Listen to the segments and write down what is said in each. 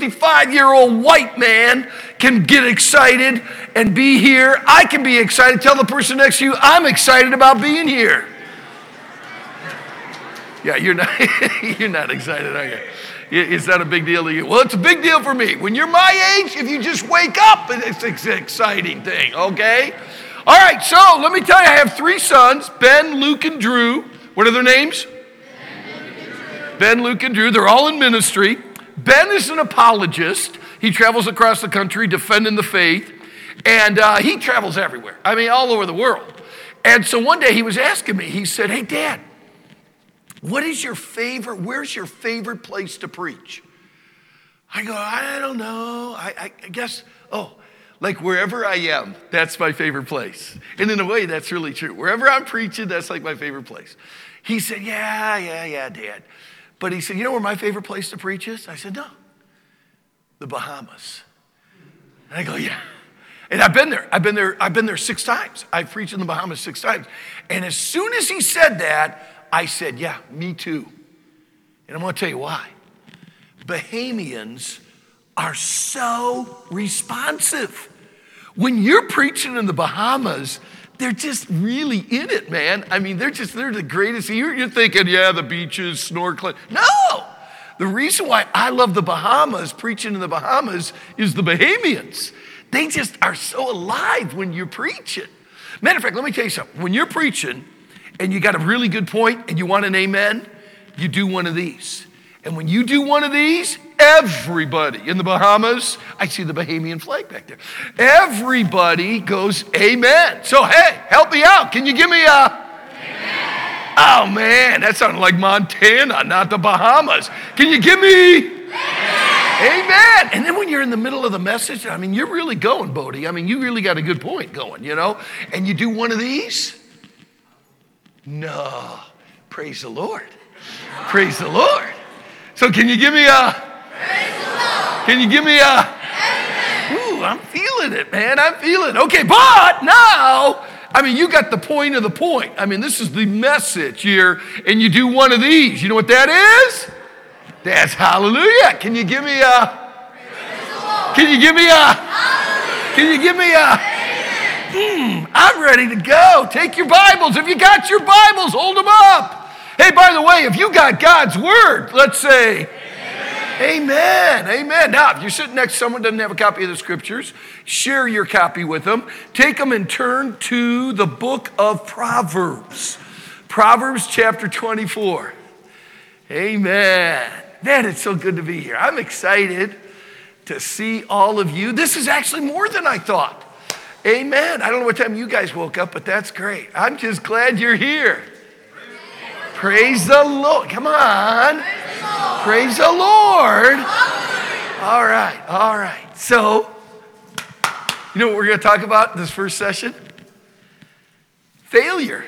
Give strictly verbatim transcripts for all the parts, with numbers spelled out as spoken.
sixty-five-year-old white man can get excited and be here. I can be excited. Tell the person next to you, I'm excited about being here. Yeah, you're not, you're not excited, are you? Is that a big deal to you? Well, it's a big deal for me. When you're my age, if you just wake up, it's an exciting thing, okay? All right, so let me tell you, I have three sons, Ben, Luke, and Drew. What are their names? Ben, Luke, and Drew. They're all in ministry. Ben is an apologist. He travels across the country defending the faith, and uh, he travels everywhere. I mean, all over the world. And so one day he was asking me, he said, hey, Dad, what is your favorite, where's your favorite place to preach? I go, I don't know. I, I guess, oh, like wherever I am, that's my favorite place. And in a way, that's really true. Wherever I'm preaching, that's like my favorite place. He said, yeah, yeah, yeah, Dad. But he said, you know where my favorite place to preach is? I said, no, the Bahamas. And I go, yeah. And I've been there. I've been there. I've been there six times. I've preached in the Bahamas six times. And as soon as he said that, I said, yeah, me too. And I'm going to tell you why. Bahamians are so responsive. When you're preaching in the Bahamas, they're just really in it, man. I mean, they're just, they're the greatest. You're, you're thinking, yeah, the beaches, snorkeling. No! The reason why I love the Bahamas, preaching in the Bahamas, is the Bahamians. They just are so alive when you're preaching. Matter of fact, let me tell you something. When you're preaching and you got a really good point and you want an amen, you do one of these. And when you do one of these, everybody in the Bahamas, I see the Bahamian flag back there. Everybody goes, amen. So, hey, help me out. Can you give me a? Amen. Oh, man, that sounded like Montana, not the Bahamas. Can you give me? Amen. Amen. And then when you're in the middle of the message, I mean, you're really going, Bodie. I mean, you really got a good point going, you know? And you do one of these? No. Praise the Lord. Praise the Lord. So can you give me a? Praise the Lord. Can you give me a? Amen. Ooh, I'm feeling it, man. I'm feeling it. Okay, but now, I mean, you got the point of the point. I mean, this is the message here, and you do one of these. You know what that is? That's hallelujah. Can you give me a? Praise the Lord. Can you give me a? Hallelujah. Can you give me a? Hmm, I'm ready to go. Take your Bibles. If you got your Bibles, hold them up. Hey, by the way, if you got God's word, let's say, amen. Amen. Amen. Now, if you're sitting next to someone who doesn't have a copy of the scriptures, share your copy with them. Take them and turn to the book of Proverbs. Proverbs chapter twenty-four. Amen. Man, it's so good to be here. I'm excited to see all of you. This is actually more than I thought. Amen. I don't know what time you guys woke up, but that's great. I'm just glad you're here. Praise the Lord. Come on. Praise the Lord. All right. All right. So, you know what we're going to talk about this first session? Failure.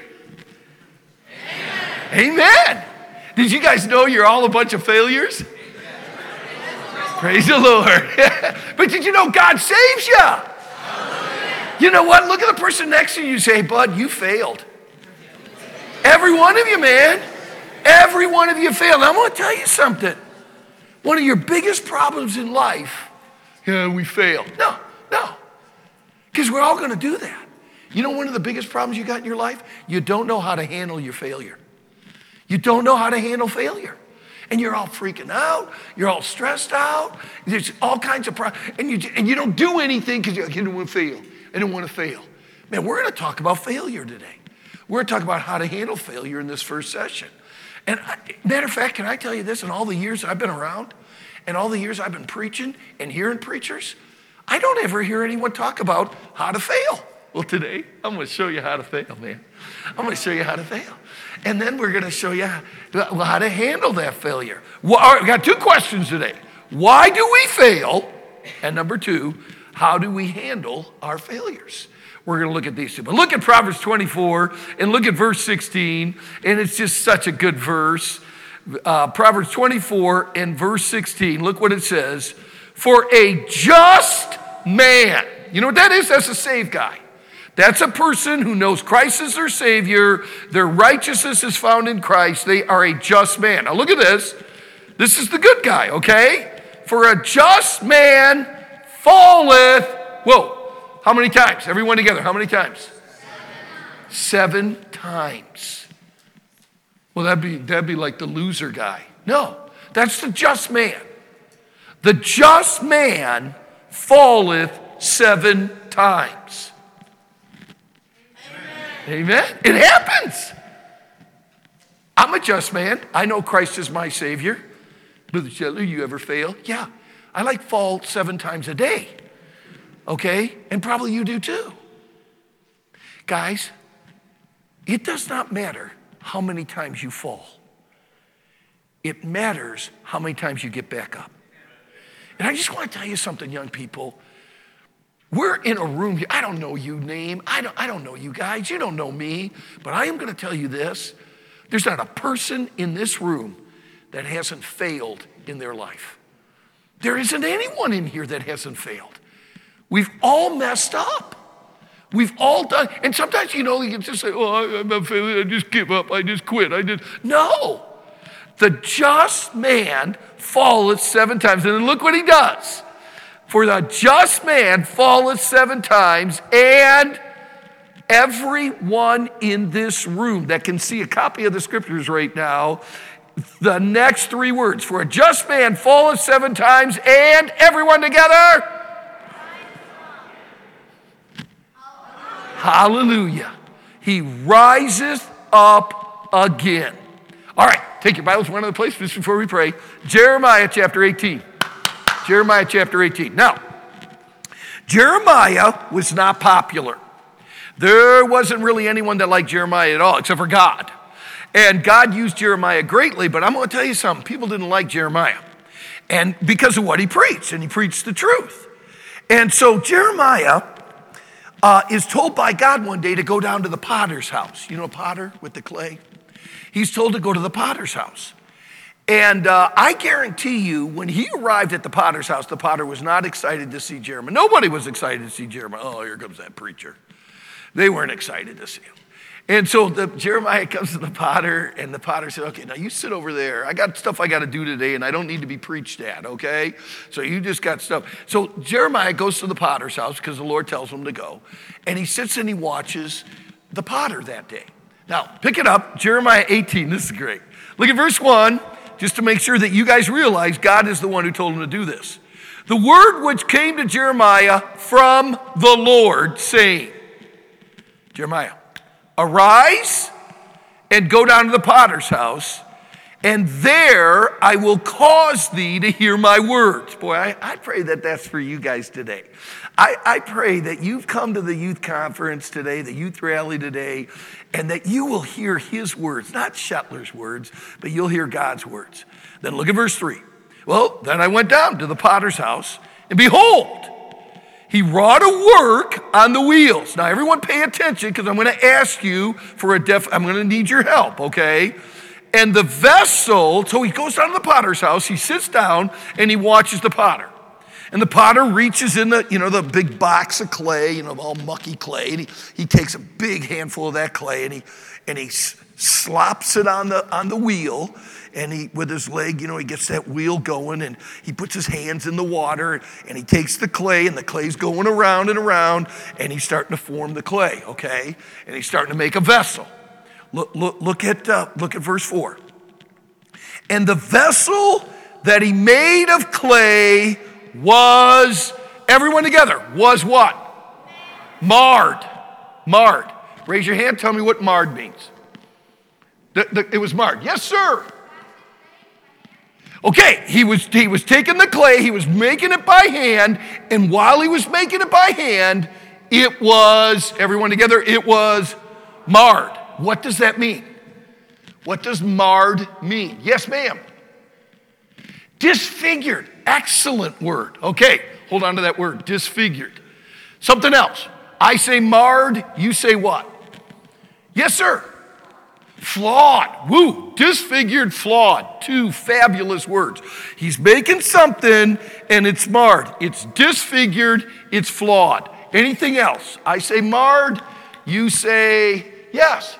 Amen. Amen. Did you guys know you're all a bunch of failures? Praise the Lord. But did you know God saves you? You know what? Look at the person next to you and say, hey, bud, you failed. Every one of you, man. Every one of you failed. I'm going to tell you something. One of your biggest problems in life, yeah, we failed. No, no. Because we're all going to do that. You know one of the biggest problems you got in your life? You don't know how to handle your failure. You don't know how to handle failure. And you're all freaking out. You're all stressed out. There's all kinds of problems. And you, and you don't do anything because you don't want to fail. I don't want to fail. Man, we're going to talk about failure today. We're going to talk about how to handle failure in this first session. And I, matter of fact, can I tell you this? In all the years I've been around, and all the years I've been preaching and hearing preachers, I don't ever hear anyone talk about how to fail. Well, today, I'm going to show you how to fail, man. I'm going to show you how to fail. And then we're going to show you how, how to handle that failure. Well, all right, we got two questions today. Why do we fail? And number two, how do we handle our failures? We're going to look at these two. But look at Proverbs twenty-four and look at verse sixteen. And it's just such a good verse. Uh, Proverbs twenty-four and verse sixteen. Look what it says. For a just man. You know what that is? That's a saved guy. That's a person who knows Christ is their Savior. Their righteousness is found in Christ. They are a just man. Now look at this. This is the good guy, okay? for a just man falleth, whoa, how many times? Everyone together, how many times? Seven times. Well, that'd be, that'd be like the loser guy. No, that's the just man. The just man falleth seven times. Amen. Amen. It happens. I'm a just man. I know Christ is my Savior. Brother Shetler, you ever fail? Yeah. I like fall seven times a day. Okay? And probably you do too. Guys, it does not matter how many times you fall. It matters how many times you get back up. And I just want to tell you something, young people. We're in a room here. I don't know you name. I don't, I don't know you guys. You don't know me. But I am going to tell you this. There's not a person in this room that hasn't failed in their life. There isn't anyone in here that hasn't failed. We've all messed up. We've all done, and sometimes, you know, you can just say, oh, I'm a failure, I just give up, I just quit, I just, no. The just man falleth seven times, and then look what he does. For the just man falleth seven times, and everyone in this room that can see a copy of the scriptures right now, the next three words, for a just man falleth seven times, and everyone together, hallelujah. He riseth up again. All right, take your Bibles to one other place just before we pray. Jeremiah chapter eighteen. Jeremiah chapter eighteen. Now, Jeremiah was not popular. There wasn't really anyone that liked Jeremiah at all, except for God. And God used Jeremiah greatly, but I'm going to tell you something. People didn't like Jeremiah. And because of what he preached, and he preached the truth. And so Jeremiah uh, is told by God one day to go down to the potter's house. You know a potter with the clay? He's told to go to the potter's house. And uh, I guarantee you, when he arrived at the potter's house, the potter was not excited to see Jeremiah. Nobody was excited to see Jeremiah. Oh, here comes that preacher. They weren't excited to see him. And so the, Jeremiah comes to the potter, and the potter said, okay, now you sit over there. I got stuff I got to do today, and I don't need to be preached at, okay? So you just got stuff. So Jeremiah goes to the potter's house because the Lord tells him to go. And he sits and he watches the potter that day. Now, pick it up, Jeremiah eighteen. This is great. Look at verse one, just to make sure that you guys realize God is the one who told him to do this. The word which came to Jeremiah from the Lord, saying, Jeremiah, arise and go down to the potter's house, and there I will cause thee to hear my words. Boy, I, I pray that that's for you guys today. I, I pray that you've come to the youth conference today, the youth rally today, and that you will hear his words, not Shetler's words, but you'll hear God's words. Then look at verse three. Well, then I went down to the potter's house, and behold, he wrought a work on the wheels. Now, everyone pay attention, because I'm going to ask you for a def, I'm going to need your help, okay? And the vessel, so he goes down to the potter's house, he sits down, and he watches the potter. And the potter reaches in the, you know, the big box of clay, you know, all mucky clay, and he, he takes a big handful of that clay, and he and he slops it on the on the wheel, and he, with his leg, you know, he gets that wheel going, and he puts his hands in the water, and he takes the clay, and the clay's going around and around, and he's starting to form the clay, okay? And he's starting to make a vessel. Look, look, look at uh, look at verse four. And the vessel that he made of clay was, everyone together, was what? Marred. Marred. Raise your hand, tell me what marred means. The, the, it was marred. Yes, sir. Okay, he was, he was taking the clay, he was making it by hand, and while he was making it by hand, it was, everyone together, it was marred. What does that mean? What does marred mean? Yes, ma'am. Disfigured. Excellent word. Okay, hold on to that word, disfigured. Something else. I say marred, you say what? Yes, sir. Flawed. Woo. Disfigured, flawed. Two fabulous words. He's making something and it's marred. It's disfigured, it's flawed. Anything else? I say marred, you say yes.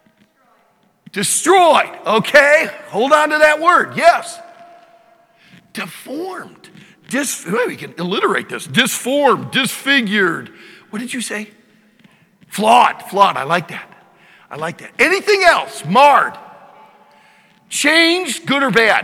Destroyed. Okay, hold on to that word. Yes. deformed. Dis, we can alliterate this. Disformed, disfigured. What did you say? Flawed, flawed. I like that. I like that. Anything else? Marred. Changed, good or bad?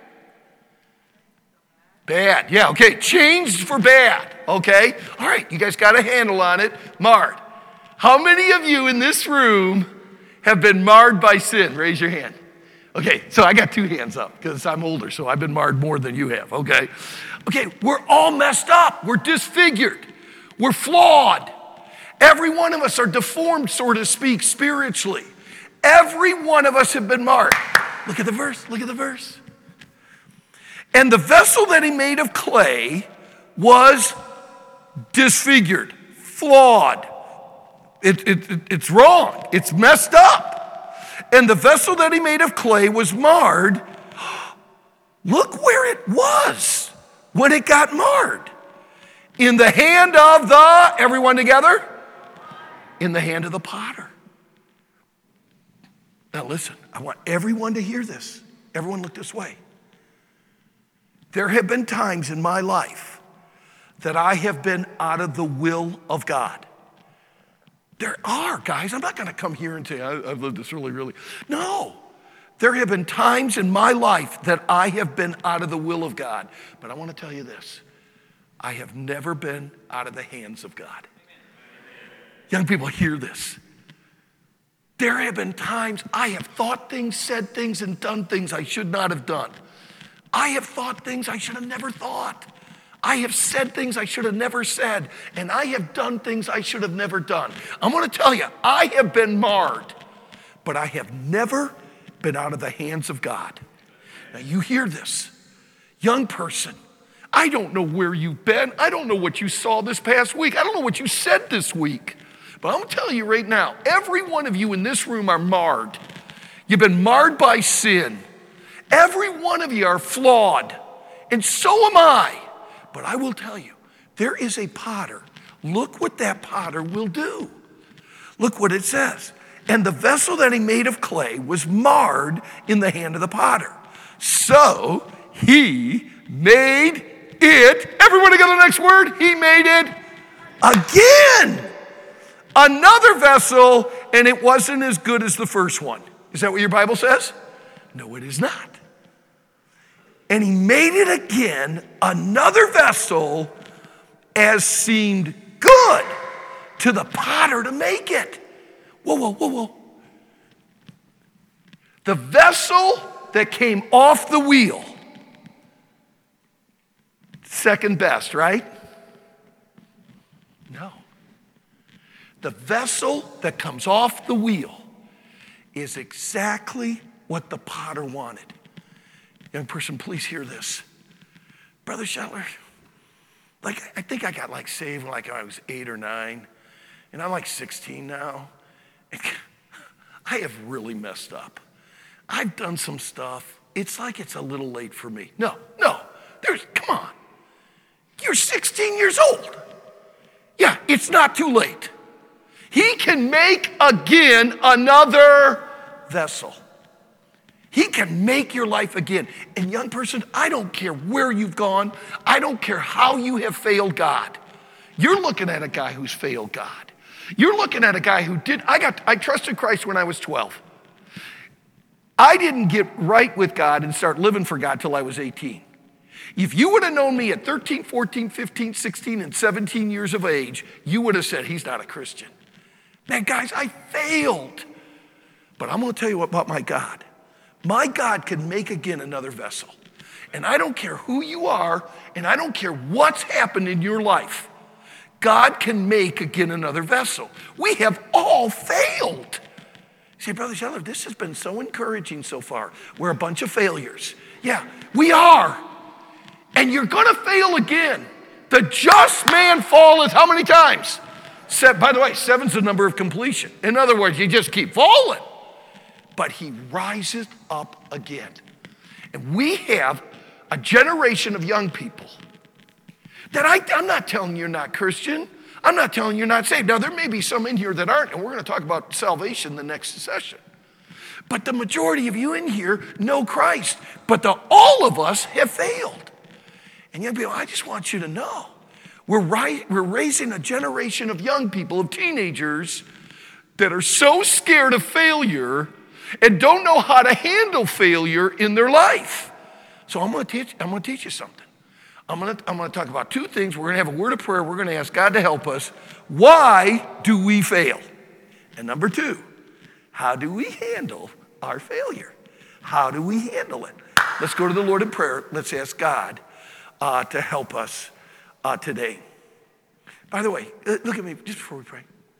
Bad. Yeah, okay. Changed for bad. Okay. All right. You guys got a handle on it. Marred. How many of you in this room have been marred by sin? Raise your hand. Okay, so I got two hands up because I'm older, so I've been marred more than you have, okay? Okay, we're all messed up. We're disfigured. We're flawed. Every one of us are deformed, so to speak, spiritually. Every one of us have been marred. Look at the verse, look at the verse. And the vessel that he made of clay was disfigured, flawed. It, it, it, it's wrong, it's messed up. And the vessel that he made of clay was marred. Look where it was when it got marred. In the hand of the, everyone together? In the hand of the potter. Now listen, I want everyone to hear this. Everyone look this way. There have been times in my life that I have been out of the will of God. There are, guys. I'm not going to come here and say, I've lived this really, really. No. There have been times in my life that I have been out of the will of God. But I want to tell you this. I have never been out of the hands of God. Young people, hear this. There have been times I have thought things, said things, and done things I should not have done. I have thought things I should have never thought. I have said things I should have never said, and I have done things I should have never done. I'm going to tell you, I have been marred, but I have never been out of the hands of God. Now you hear this. Young person, I don't know where you've been. I don't know what you saw this past week. I don't know what you said this week. But I'm going to tell you right now, every one of you in this room are marred. You've been marred by sin. Every one of you are flawed, and so am I. But I will tell you, there is a potter. Look what that potter will do. Look what it says. And the vessel that he made of clay was marred in the hand of the potter. So he made it, everyone together, the next word, he made it again. Another vessel, and it wasn't as good as the first one. Is that what your Bible says? No, it is not. And he made it again, another vessel, as seemed good to the potter to make it. Whoa, whoa, whoa, whoa. The vessel that came off the wheel, second best, right? No. The vessel that comes off the wheel is exactly what the potter wanted. Young person, please hear this. Brother Shetler, like I think I got like saved when like I was eight or nine, and I'm like sixteen now. And I have really messed up. I've done some stuff. It's like it's a little late for me. No, no, there's, come on. You're sixteen years old. Yeah, it's not too late. He can make again another vessel. He can make your life again. And young person, I don't care where you've gone. I don't care how you have failed God. You're looking at a guy who's failed God. You're looking at a guy who did, I got, I trusted Christ when I was twelve. I didn't get right with God and start living for God till I was eighteen. If you would have known me at thirteen, fourteen, fifteen, sixteen, and seventeen years of age, you would have said, he's not a Christian. Man, guys, I failed. But I'm going to tell you about my God. My God can make again another vessel. And I don't care who you are, and I don't care what's happened in your life. God can make again another vessel. We have all failed. You say, Brother Scheller, this has been so encouraging so far. We're a bunch of failures. Yeah, we are. And you're going to fail again. The just man falleth how many times? Seven, by the way, seven's the number of completion. In other words, you just keep falling. But he rises up again. And we have a generation of young people that I, I'm not telling you're not Christian. I'm not telling you're not saved. Now, there may be some in here that aren't, and we're going to talk about salvation the next session. But the majority of you in here know Christ. But the, all of us have failed. And young people, I just want you to know, we're, right, we're raising a generation of young people, of teenagers, that are so scared of failure and don't know how to handle failure in their life. So I'm going to teach, I'm going to teach you something. I'm going to, I'm going to talk about two things. We're going to have a word of prayer. We're going to ask God to help us. Why do we fail? And number two, how do we handle our failure? How do we handle it? Let's go to the Lord in prayer. Let's ask God uh, to help us uh, today. By the way, look at me just before we pray.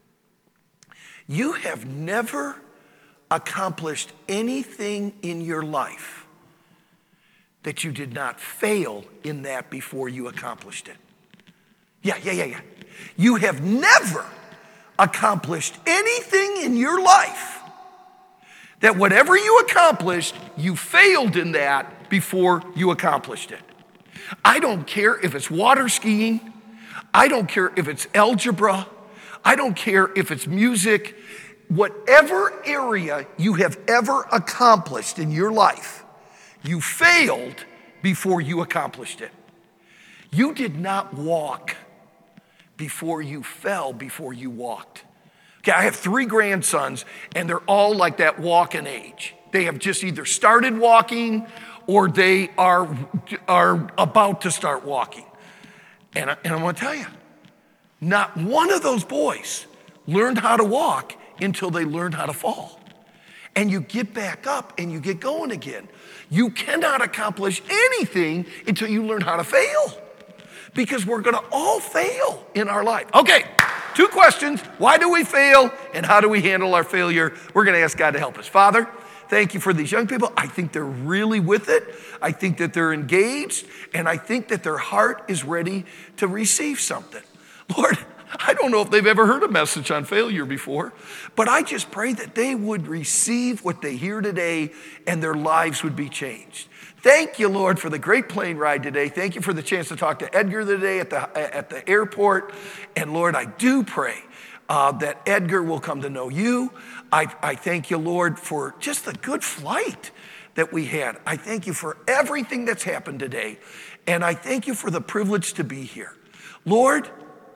You have never accomplished anything in your life that you did not fail in that before you accomplished it. Yeah, yeah, yeah, yeah. You have never accomplished anything in your life that whatever you accomplished, you failed in that before you accomplished it. I don't care if it's water skiing. I don't care if it's algebra. I don't care if it's music. Whatever area you have ever accomplished in your life, you failed before you accomplished it. You did not walk before you fell, before you walked. Okay, I have three grandsons, and they're all like that walking age. They have just either started walking or they are, are about to start walking. And, I, and I'm going to tell you, not one of those boys learned how to walk until they learned how to fall. And you get back up and you get going again. You cannot accomplish anything until you learn how to fail, because we're going to all fail in our life. Okay, two questions. Why do we fail and how do we handle our failure? We're going to ask God to help us. Father, thank you for these young people. I think they're really with it. I think that they're engaged, and I think that their heart is ready to receive something. Lord, I don't know if they've ever heard a message on failure before, but I just pray that they would receive what they hear today and their lives would be changed. Thank you, Lord, for the great plane ride today. Thank you for the chance to talk to Edgar today at the, at the airport. And Lord, I do pray uh, that Edgar will come to know you. I, I thank you, Lord, for just the good flight that we had. I thank you for everything that's happened today. And I thank you for the privilege to be here. Lord,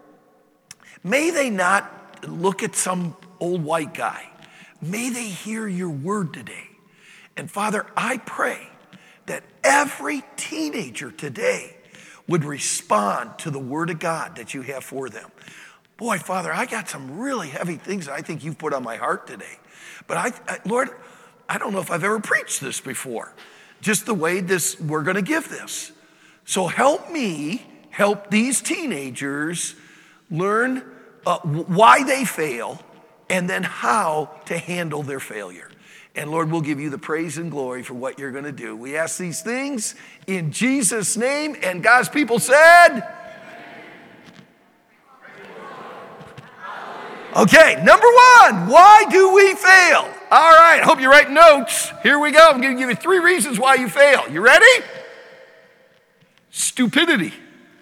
may they not look at some old white guy. May they hear your word today. And Father, I pray that every teenager today would respond to the word of God that you have for them. Boy, Father, I got some really heavy things that I think you've put on my heart today. But I, I Lord, I don't know if I've ever preached this before, just the way this we're going to give this. So help me help these teenagers learn uh, why they fail and then how to handle their failure. And Lord, we'll give you the praise and glory for what you're going to do. We ask these things in Jesus' name, and God's people said, okay, number one, why do we fail? All right, I hope you're writing notes. Here we go. I'm going to give you three reasons why you fail. You ready? Stupidity,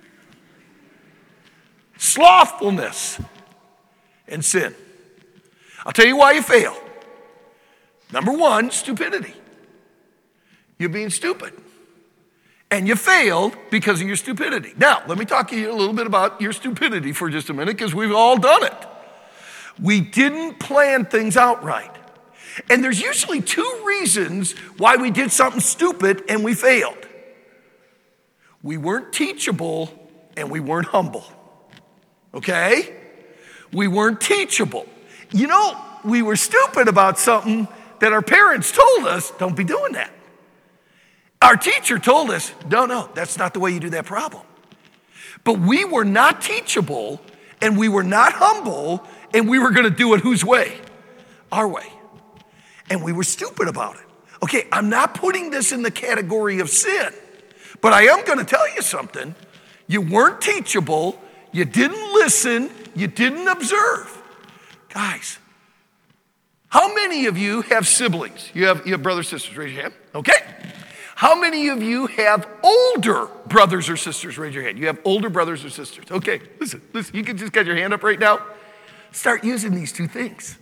slothfulness, and sin. I'll tell you why you fail. Number one, stupidity. You're being stupid. And you failed because of your stupidity. Now, let me talk to you a little bit about your stupidity for just a minute, because we've all done it. We didn't plan things out right. And there's usually two reasons why we did something stupid and we failed. We weren't teachable and we weren't humble. Okay? We weren't teachable. You know, we were stupid about something that our parents told us, don't be doing that. Our teacher told us, no, no, that's not the way you do that problem. But we were not teachable, and we were not humble, and we were going to do it whose way? Our way. And we were stupid about it. Okay, I'm not putting this in the category of sin, but I am going to tell you something. You weren't teachable, you didn't listen, you didn't observe. Guys, how many of you have siblings? You have, you have brothers, sisters, raise your hand. Okay. How many of you have older brothers or sisters? Raise your hand. You have older brothers or sisters. Okay, listen, listen, you can just get your hand up right now. Start using these two things.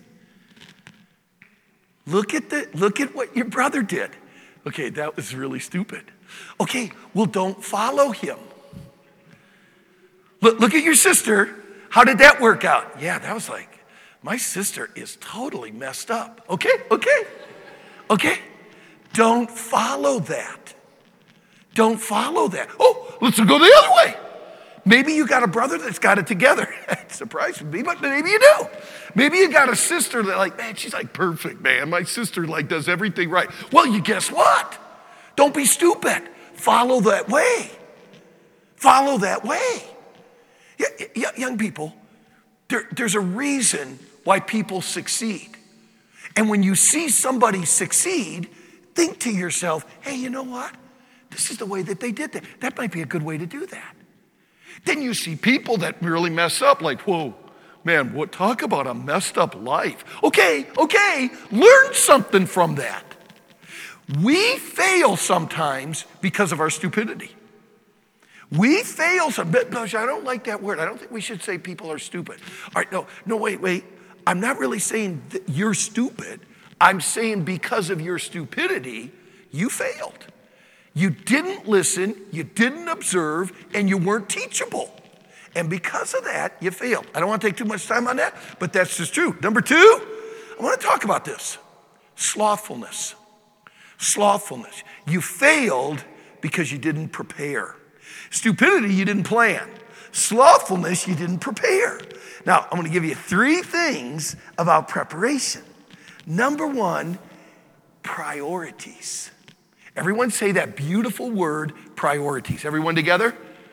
Look at the, look at what your brother did. Okay, that was really stupid. Okay, well, don't follow him. Look, look at your sister. How did that work out? Yeah, that was like, my sister is totally messed up. Okay, okay, okay. Don't follow that. Don't follow that. Oh, let's go the other way. Maybe you got a brother that's got it together. It surprises me, but maybe you do. Maybe you got a sister that like, man, she's like perfect, man. My sister like does everything right. Well, you guess what? Don't be stupid. Follow that way. Follow that way. Yeah, yeah, young people, there, there's a reason why people succeed. And when you see somebody succeed, think to yourself, hey, you know what? This is the way that they did that. That might be a good way to do that. Then you see people that really mess up, like, whoa, man, what, talk about a messed up life. Okay, okay, learn something from that. We fail sometimes because of our stupidity. We fail some, but I don't like that word. I don't think we should say people are stupid. All right, no, no, wait, wait. I'm not really saying that you're stupid. I'm saying because of your stupidity, you failed. You didn't listen, you didn't observe, and you weren't teachable. And because of that, you failed. I don't want to take too much time on that, but that's just true. Number two, I want to talk about this. Slothfulness. Slothfulness. You failed because you didn't prepare. Stupidity, you didn't plan. Slothfulness, you didn't prepare. Now, I'm going to give you three things about preparation. Number one, priorities. Everyone say that beautiful word, priorities. Everyone together?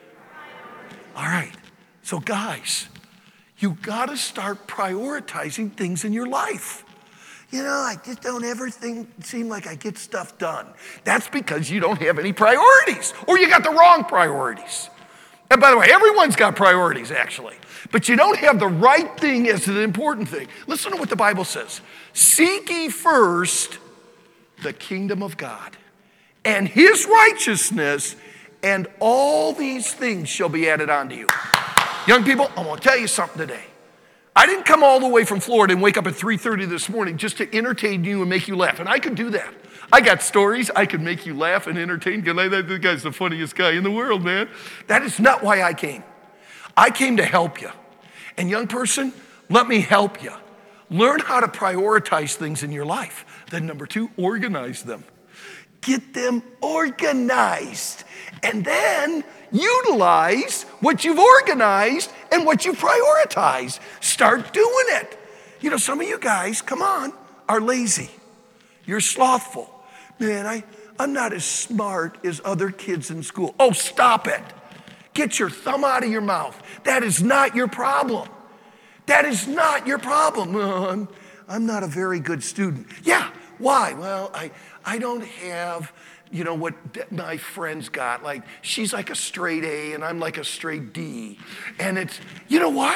All right. So guys, you got to start prioritizing things in your life. You know, I just don't ever think, seem like I get stuff done. That's because you don't have any priorities, or you got the wrong priorities. And by the way, everyone's got priorities, actually. But you don't have the right thing as an important thing. Listen to what the Bible says. Seek ye first the kingdom of God and his righteousness, and all these things shall be added unto you. Young people, I want to tell you something today. I didn't come all the way from Florida and wake up at three thirty this morning just to entertain you and make you laugh. And I could do that. I got stories. I could make you laugh and entertain. This guy's the funniest guy in the world, man. That is not why I came. I came to help you. And young person, let me help you. Learn how to prioritize things in your life. Then number two, organize them. Get them organized. And then utilize what you've organized and what you've prioritized. Start doing it. You know, some of you guys, come on, are lazy. You're slothful. Man, I, I'm not as smart as other kids in school. Oh, stop it. Get your thumb out of your mouth. That is not your problem. That is not your problem. Well, I'm, I'm not a very good student. Yeah, why? Well, I, I don't have, you know, what my friends got. Like, she's like a straight A and I'm like a straight D. And it's, you know what?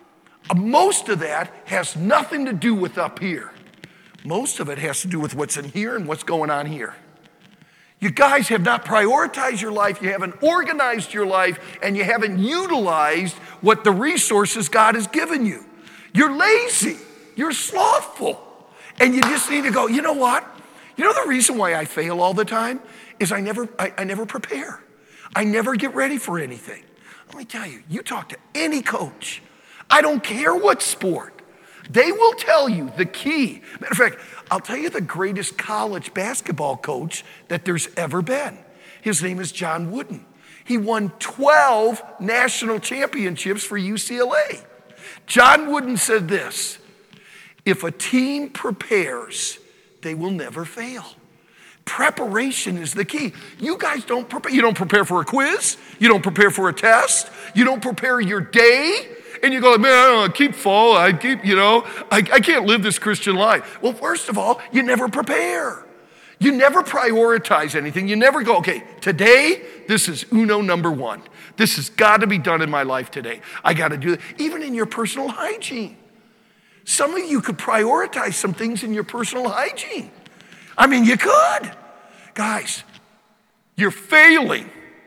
Most of that has nothing to do with up here. Most of it has to do with what's in here and what's going on here. You guys have not prioritized your life, you haven't organized your life, and you haven't utilized what the resources God has given you. You're lazy, you're slothful, and you just need to go, you know what? You know the reason why I fail all the time is I never, I, I never prepare. I never get ready for anything. Let me tell you, you talk to any coach, I don't care what sport, they will tell you the key. Matter of fact, I'll tell you the greatest college basketball coach that there's ever been. His name is John Wooden. He won twelve national championships for U C L A. John Wooden said this, if a team prepares, they will never fail. Preparation is the key. You guys don't prepare. You don't prepare for a quiz. You don't prepare for a test. You don't prepare your day. And you go, man, I don't know, I keep falling. I keep, you know, I, I can't live this Christian life. Well, first of all, you never prepare. You never prioritize anything. You never go, okay, today, this is uno number one. This has got to be done in my life today. I got to do it. Even in your personal hygiene. Some of you could prioritize some things in your personal hygiene. I mean, you could. Guys, you're failing.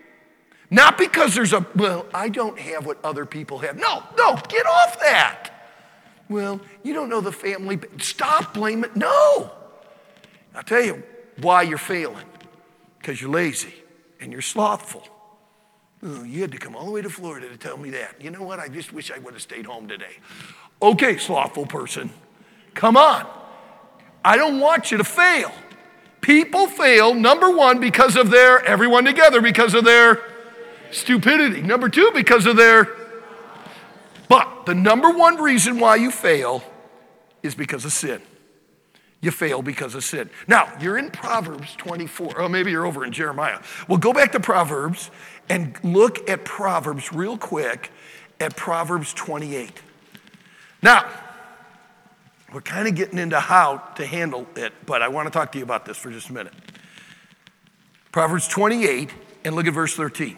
Not because there's a, well, I don't have what other people have. No, no, get off that. Well, you don't know the family. Stop blaming. No. I'll tell you why you're failing. Because you're lazy and you're slothful. Oh, you had to come all the way to Florida to tell me that. You know what? I just wish I would have stayed home today. Okay, slothful person, come on. I don't want you to fail. People fail, number one, because of their, everyone together, because of their stupidity. Number two, because of their, but the number one reason why you fail is because of sin. You fail because of sin. Now, you're in Proverbs twenty-four, or maybe you're over in Jeremiah. Well, go back to Proverbs and look at Proverbs real quick at Proverbs twenty-eight. Now, we're kind of getting into how to handle it, but I want to talk to you about this for just a minute. Proverbs twenty-eight, and look at verse thirteen.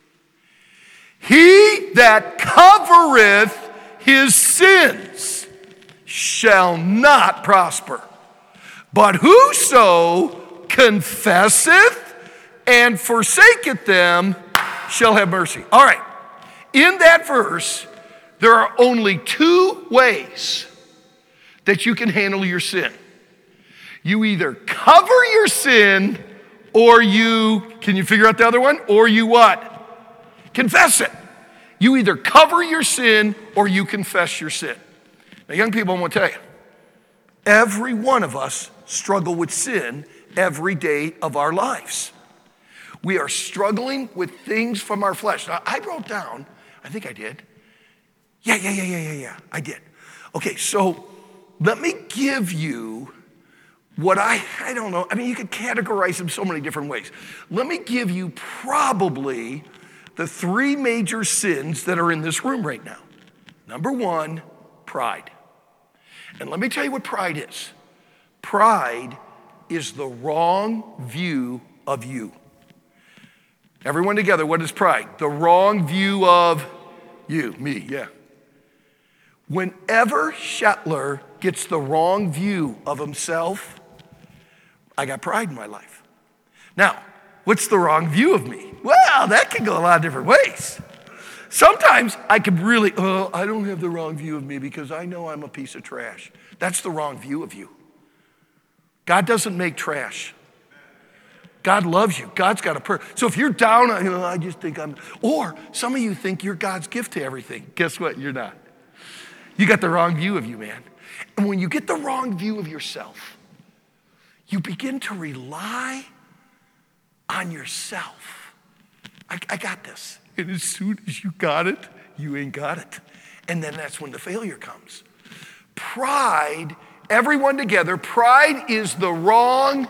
He that covereth his sins shall not prosper, but whoso confesseth and forsaketh them shall have mercy. All right, in that verse, there are only two ways that you can handle your sin. You either cover your sin, or you, can you figure out the other one? Or you what? Confess it. You either cover your sin or you confess your sin. Now, young people, I want to tell you, every one of us struggle with sin every day of our lives. We are struggling with things from our flesh. Now, I wrote down, I think I did. Yeah, yeah, yeah, yeah, yeah, yeah, I did. Okay, so let me give you what I, I don't know, I mean, you could categorize them so many different ways. Let me give you probably the three major sins that are in this room right now. Number one, pride. And let me tell you what pride is. Pride is the wrong view of you. Everyone together, what is pride? The wrong view of you, me, yeah. Whenever Shetler gets the wrong view of himself, I got pride in my life. Now, what's the wrong view of me? Well, that can go a lot of different ways. Sometimes I could really, oh, I don't have the wrong view of me because I know I'm a piece of trash. That's the wrong view of you. God doesn't make trash. God loves you. God's got a purpose. So if you're down, you know, I just think I'm, or some of you think you're God's gift to everything. Guess what? You're not. You got the wrong view of you, man. And when you get the wrong view of yourself, you begin to rely on yourself. I, I got this. And as soon as you got it, you ain't got it. And then that's when the failure comes. Pride, everyone together, pride is the wrong,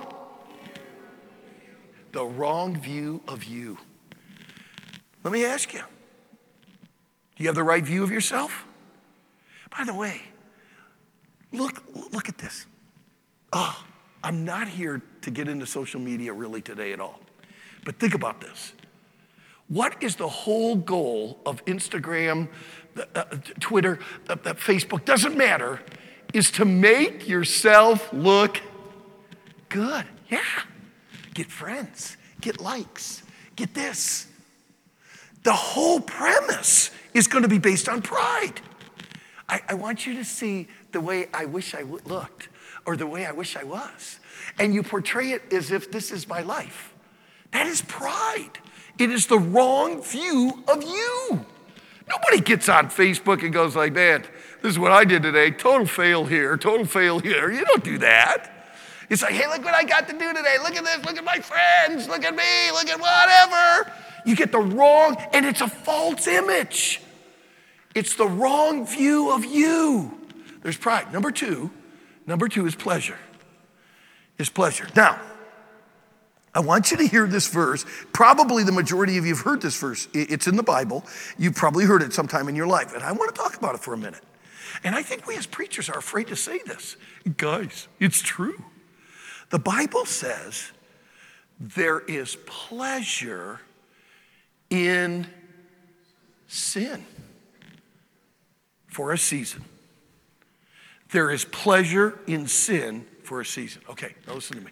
the wrong view of you. Let me ask you, do you have the right view of yourself? By the way, look, look at this. Oh, I'm not here to get into social media really today at all. But think about this. What is the whole goal of Instagram, uh, Twitter, uh, uh, Facebook, doesn't matter, is to make yourself look good. Yeah. Get friends, get likes, get this. The whole premise is going to be based on pride. I, I want you to see the way I wish I looked or the way I wish I was. And you portray it as if this is my life. That is pride. It is the wrong view of you. Nobody gets on Facebook and goes like, man, this is what I did today. Total fail here, total fail here. You don't do that. It's like, hey, look what I got to do today. Look at this, look at my friends, look at me, look at whatever. You get the wrong, and it's a false image. It's the wrong view of you. There's pride. Number two, number two is pleasure. Is pleasure. Now, I want you to hear this verse. Probably the majority of you have heard this verse. It's in the Bible. You've probably heard it sometime in your life. And I want to talk about it for a minute. And I think we as preachers are afraid to say this. Guys, it's true. The Bible says there is pleasure in sin for a season. There is pleasure in sin for a season. Okay, now listen to me.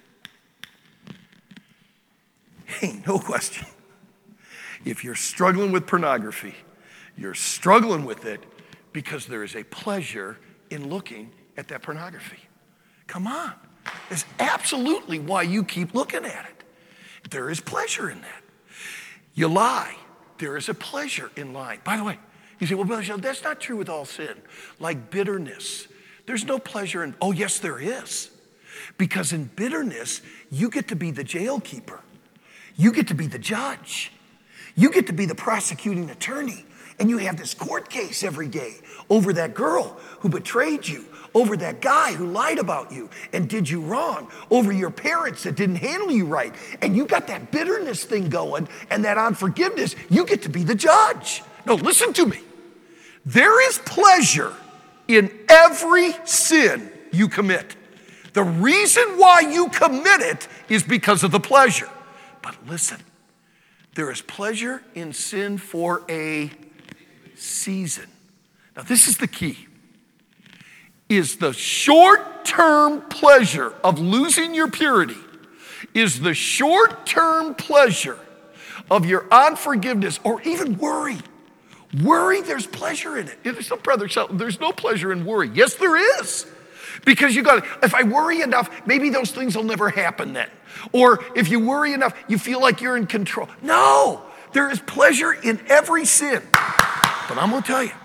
Hey, no question. If you're struggling with pornography, you're struggling with it because there is a pleasure in looking at that pornography. Come on. It's absolutely why you keep looking at it. There is pleasure in that. You lie. there is a pleasure in lying. By the way, you say, well, Brother Sheldon, that's not true with all sin. Like bitterness, there's no pleasure in, oh, yes, there is. Because in bitterness, you get to be the jail keeper. You get to be the judge. You get to be the prosecuting attorney. And you have this court case every day over that girl who betrayed you, over that guy who lied about you and did you wrong, over your parents that didn't handle you right. And you got that bitterness thing going and that unforgiveness. You get to be the judge. No, listen to me. There is pleasure in every sin you commit. The reason why you commit it is because of the pleasure. But listen, there is pleasure in sin for a season. Now, this is the key. Is the short-term pleasure of losing your purity, is the short-term pleasure of your unforgiveness or even worry. Worry, there's pleasure in it. There's no, brother, there's no pleasure in worry. Yes, there is. Because you got, if I worry enough, maybe those things will never happen then. Or if you worry enough, you feel like you're in control. No, there is pleasure in every sin. But I'm going to tell you,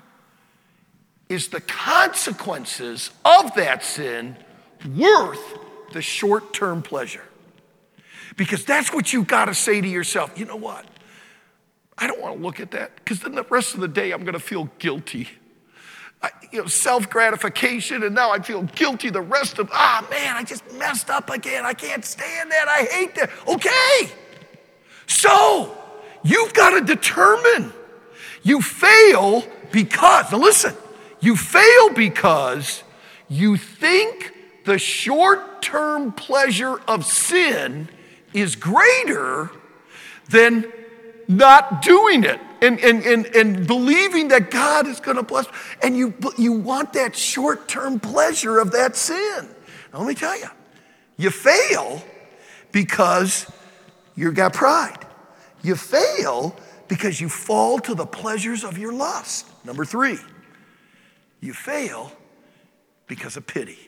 is the consequences of that sin worth the short-term pleasure? Because that's what you got to say to yourself. You know what? I don't want to look at that because then the rest of the day I'm going to feel guilty. I, you know, self-gratification, and now I feel guilty the rest of, ah, man, I just messed up again. I can't stand that. I hate that. Okay. So you've got to determine. You fail because, now listen, you fail because you think the short-term pleasure of sin is greater than not doing it and, and, and, and believing that God is going to bless. And you, you want that short-term pleasure of that sin. Now, let me tell you, you fail because you got pride. You fail because you fall to the pleasures of your lust. Number three, you fail because of pity.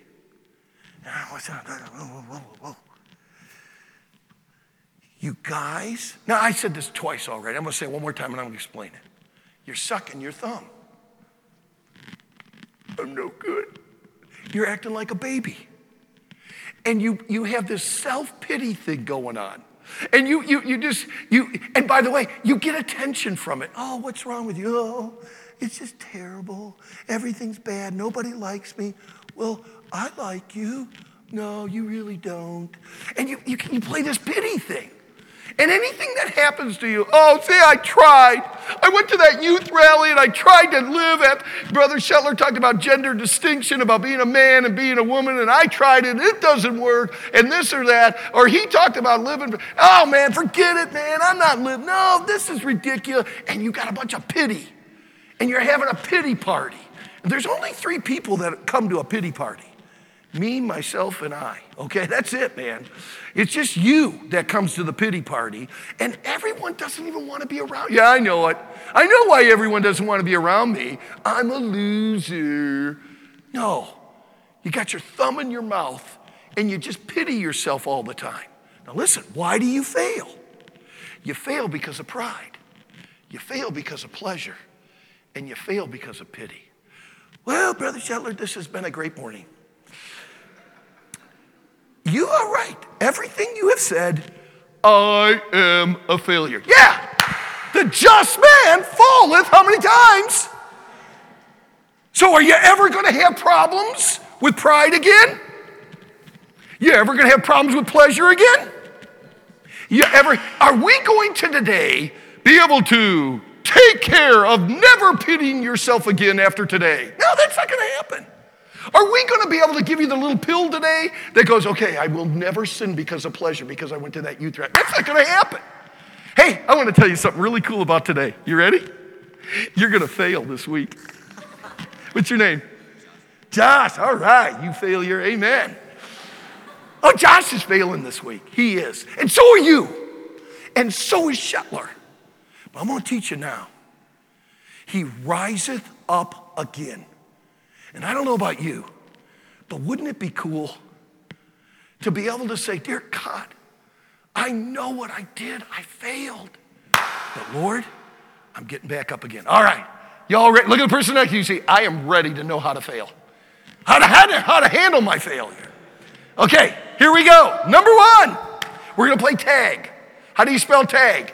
You guys, now I said this twice already. I'm going to say it one more time and I'm going to explain it. You're sucking your thumb. I'm no good. You're acting like a baby. And you, you have this self-pity thing going on. And you, you, you just, you, and by the way, you get attention from it. Oh, what's wrong with you? Oh, it's just terrible. Everything's bad. Nobody likes me. Well, I like you. No, you really don't. And you, you, you play this pity thing. And anything that happens to you, oh, see, I tried. I went to that youth rally and I tried to live at, Brother Shetler talked about gender distinction, about being a man and being a woman, and I tried it and it doesn't work, and this or that. Or he talked about living, oh man, forget it, man, I'm not living. No, this is ridiculous. And you got a bunch of pity. And you're having a pity party. And there's only three people that come to a pity party. Me, myself, and I. Okay, that's it, man. It's just you that comes to the pity party, and everyone doesn't even want to be around you. Yeah, I know it. I know why everyone doesn't want to be around me. I'm a loser. No, you got your thumb in your mouth, and you just pity yourself all the time. Now listen, why do you fail? You fail because of pride. You fail because of pleasure, and you fail because of pity. Well, Brother Shetler, this has been a great morning. You are right. Everything you have said, I am a failure. Yeah, the just man falleth how many times? So are you ever going to have problems with pride again? You ever going to have problems with pleasure again? You ever? Are we going to today be able to take care of never pitying yourself again after today? No, that's not going to happen. Are we going to be able to give you the little pill today that goes, okay, I will never sin because of pleasure because I went to that youth rally? That's not going to happen. Hey, I want to tell you something really cool about today. You ready? You're going to fail this week. What's your name? Josh. All right, you failure. Amen. Oh, Josh is failing this week. He is. And so are you. And so is Shetler. But I'm going to teach you now. He riseth up again. And I don't know about you, but wouldn't it be cool to be able to say, dear God, I know what I did. I failed. But Lord, I'm getting back up again. All right. Y'all ready? Look at the person next to you. See, I am ready to know how to fail. How to, how to, how to handle my failure. Okay, here we go. Number one, we're going to play tag. How do you spell tag?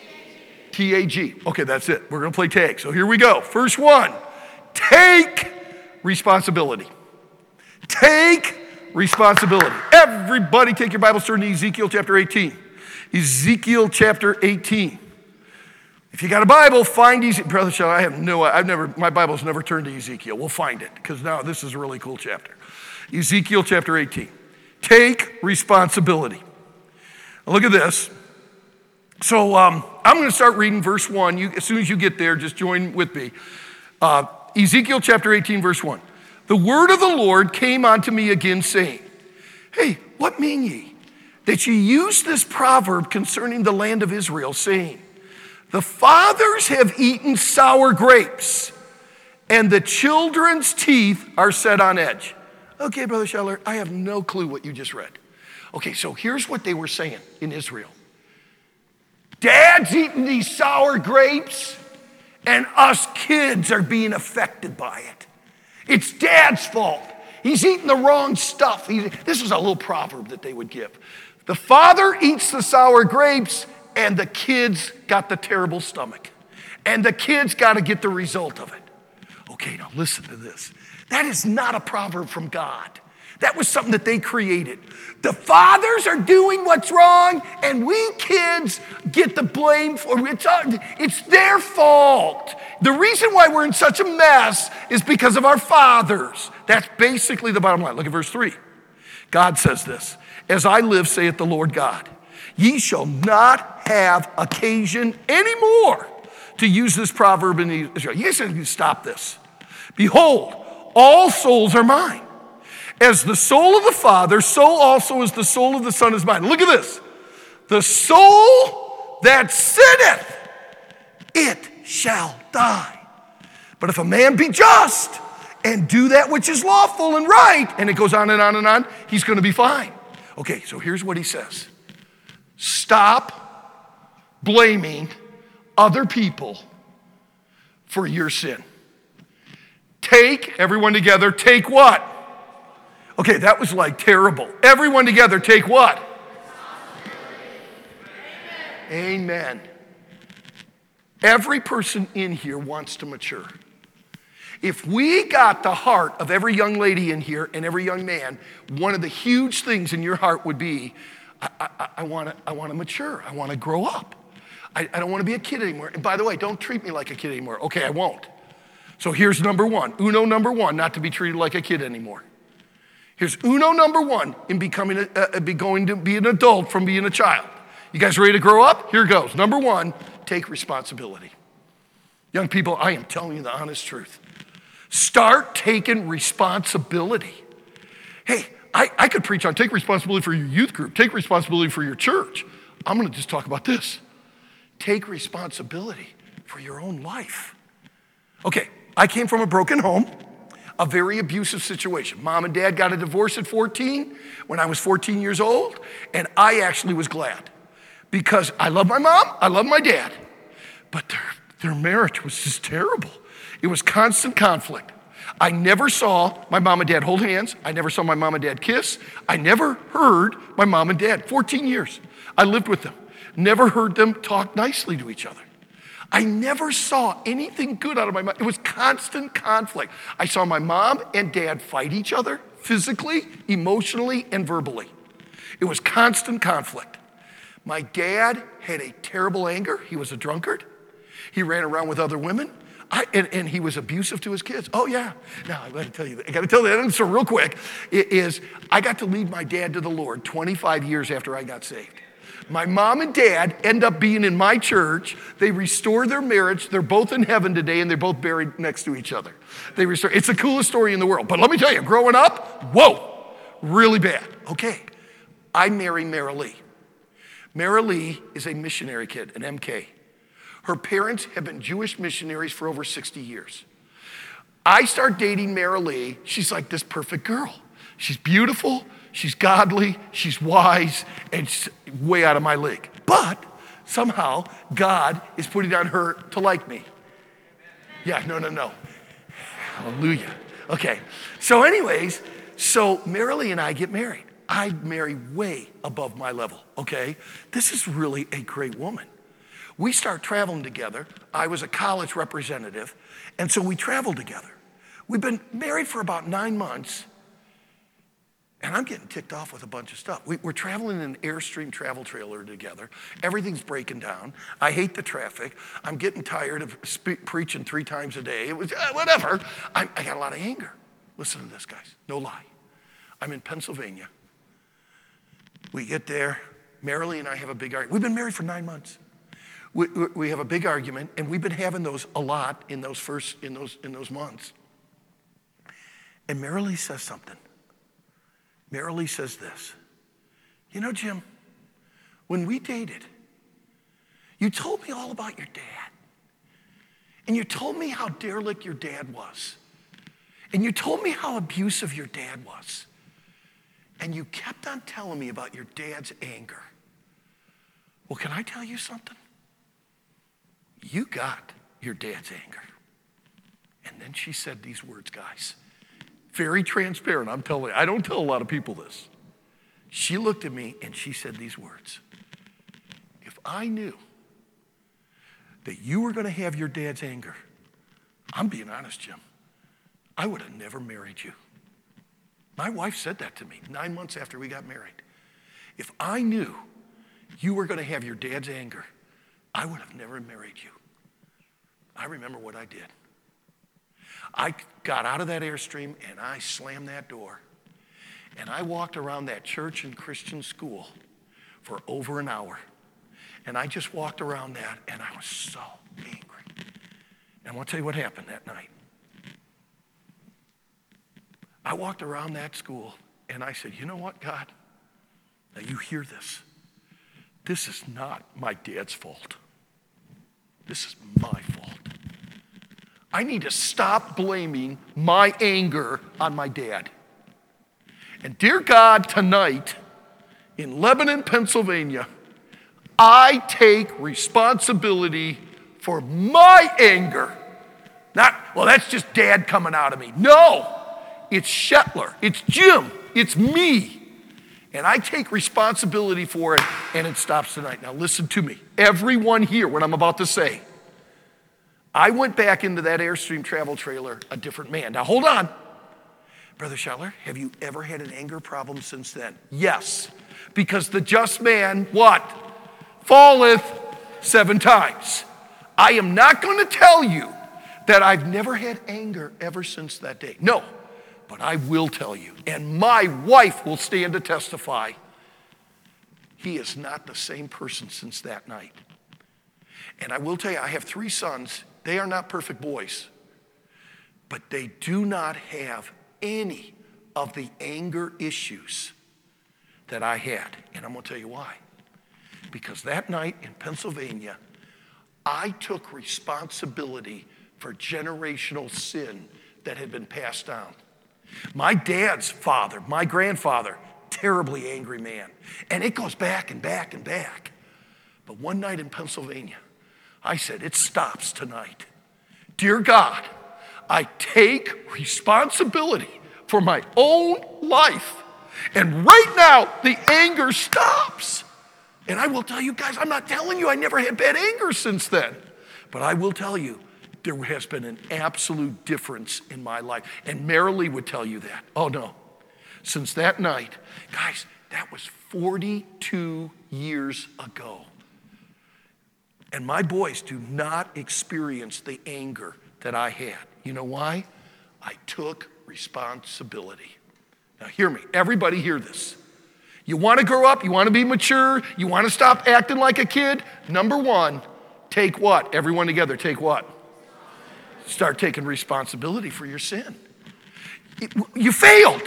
T A G. Okay, that's it. We're going to play tag. So here we go. First one, take responsibility. Take responsibility. Everybody take your Bibles, turn to Ezekiel chapter eighteen. Ezekiel chapter eighteen. If you got a Bible, find Ezekiel. Brother Shaw, I have no, I've never, my Bible's never turned to Ezekiel. We'll find it, because now this is a really cool chapter. Ezekiel chapter eighteen. Take responsibility. Now look at this. So um, I'm going to start reading verse one. You, as soon as you get there, just join with me. Uh, Ezekiel chapter eighteen, verse one. The word of the Lord came unto me again, saying, hey, what mean ye? That ye use this proverb concerning the land of Israel, saying, the fathers have eaten sour grapes, and the children's teeth are set on edge. Okay, Brother Scheller, I have no clue what you just read. Okay, so here's what they were saying in Israel. Dad's eating these sour grapes, and us kids are being affected by it. It's Dad's fault. He's eating the wrong stuff. He, this is a little proverb that they would give. The father eats the sour grapes, and the kids got the terrible stomach. And the kids got to get the result of it. Okay, now listen to this. That is not a proverb from God. That was something that they created. The fathers are doing what's wrong, and we kids get the blame for it. It's, it's their fault. The reason why we're in such a mess is because of our fathers. That's basically the bottom line. Look at verse three. God says this, as I live, saith the Lord God, ye shall not have occasion anymore to use this proverb in Israel. You guys need to stop this. Behold, all souls are mine. As the soul of the Father, so also is the soul of the Son is mine. Look at this. The soul that sinneth, it shall die. But if a man be just and do that which is lawful and right, and it goes on and on and on, he's going to be fine. Okay, so here's what he says. Stop blaming other people for your sin. Take, everyone together, take what? Okay, that was like terrible. Everyone together, take what? Amen. Amen. Every person in here wants to mature. If we got the heart of every young lady in here and every young man, one of the huge things in your heart would be, I, I, I want to I want to mature. I want to grow up. I, I don't want to be a kid anymore. And by the way, don't treat me like a kid anymore. Okay, I won't. So here's number one. Uno number one, not to be treated like a kid anymore. Here's uno number one in becoming a, uh, be going to be an adult from being a child. You guys ready to grow up? Here goes. Number one, take responsibility. Young people, I am telling you the honest truth. Start taking responsibility. Hey, I, I could preach on take responsibility for your youth group, take responsibility for your church. I'm going to just talk about this. Take responsibility for your own life. Okay, I came from a broken home. A very abusive situation. Mom and dad got a divorce at fourteen when I was fourteen years old, and I actually was glad because I love my mom, I love my dad, but their, their marriage was just terrible. It was constant conflict. I never saw my mom and dad hold hands. I never saw my mom and dad kiss. I never heard my mom and dad, fourteen years. I lived with them. Never heard them talk nicely to each other. I never saw anything good out of my mom. It was constant conflict. I saw my mom and dad fight each other physically, emotionally, and verbally. It was constant conflict. My dad had a terrible anger. He was a drunkard. He ran around with other women. I, and, and he was abusive to his kids. Oh, yeah. Now, I got to tell you, I got to tell you that. So real quick, it is I got to lead my dad to the Lord twenty-five years after I got saved. My mom and dad end up being in my church. They restore their marriage. They're both in heaven today, and they're both buried next to each other. They restore. It's the coolest story in the world. But let me tell you, growing up, whoa, really bad. Okay, I marry Mara Lee. Mara Lee is a missionary kid, an M K. Her parents have been Jewish missionaries for over sixty years. I start dating Mara Lee. She's like this perfect girl. She's beautiful. She's godly, she's wise, and she's way out of my league. But somehow God is putting on her to like me. Yeah, no, no, no. Hallelujah. Okay, so anyways, so Marilee and I get married. I marry way above my level, okay? This is really a great woman. We start traveling together. I was a college representative, and so we traveled together. We've been married for about nine months, and I'm getting ticked off with a bunch of stuff. We, we're traveling in an Airstream travel trailer together. Everything's breaking down. I hate the traffic. I'm getting tired of spe- preaching three times a day. It was uh, whatever. I, I got a lot of anger. Listen to this, guys. No lie. I'm in Pennsylvania. We get there. Marilee and I have a big argument. We've been married for nine months. We, we, we have a big argument, and we've been having those a lot in those first in those in those months. And Marilee says something. Marilee says this. You know, Jim, when we dated, you told me all about your dad. And you told me how derelict your dad was. And you told me how abusive your dad was. And you kept on telling me about your dad's anger. Well, can I tell you something? You got your dad's anger. And then she said these words, guys. Very transparent, I'm telling you. I don't tell a lot of people this. She looked at me and she said these words. If I knew that you were going to have your dad's anger, I'm being honest, Jim, I would have never married you. My wife said that to me nine months after we got married. If I knew you were going to have your dad's anger, I would have never married you. I remember what I did. I got out of that Airstream and I slammed that door. And I walked around that church and Christian school for over an hour. And I just walked around that and I was so angry. And I want to tell you what happened that night. I walked around that school and I said, you know what, God? Now you hear this. This is not my dad's fault. This is my fault. I need to stop blaming my anger on my dad. And dear God, tonight in Lebanon, Pennsylvania, I take responsibility for my anger. Not, well, that's just dad coming out of me. No. It's Shetler, it's Jim, it's me. And I take responsibility for it, and it stops tonight. Now listen to me. Everyone here, what I'm about to say, I went back into that Airstream travel trailer a different man. Now hold on. Brother Shetler, have you ever had an anger problem since then? Yes, because the just man, what? Falleth seven times. I am not going to tell you that I've never had anger ever since that day. No. But I will tell you, and my wife will stand to testify, he is not the same person since that night. And I will tell you, I have three sons. They are not perfect boys, but they do not have any of the anger issues that I had. And I'm going to tell you why. Because that night in Pennsylvania, I took responsibility for generational sin that had been passed down. My dad's father, my grandfather, terribly angry man. And it goes back and back and back. But one night in Pennsylvania, I said, it stops tonight. Dear God, I take responsibility for my own life. And right now, the anger stops. And I will tell you guys, I'm not telling you I never had bad anger since then. But I will tell you, there has been an absolute difference in my life. And Marilee would tell you that. Oh, no. Since that night, guys, that was forty-two years ago. And my boys do not experience the anger that I had. You know why? I took responsibility. Now, hear me. Everybody hear this. You want to grow up? You want to be mature? You want to stop acting like a kid? Number one, take what? Everyone together, take what? Start taking responsibility for your sin. You failed.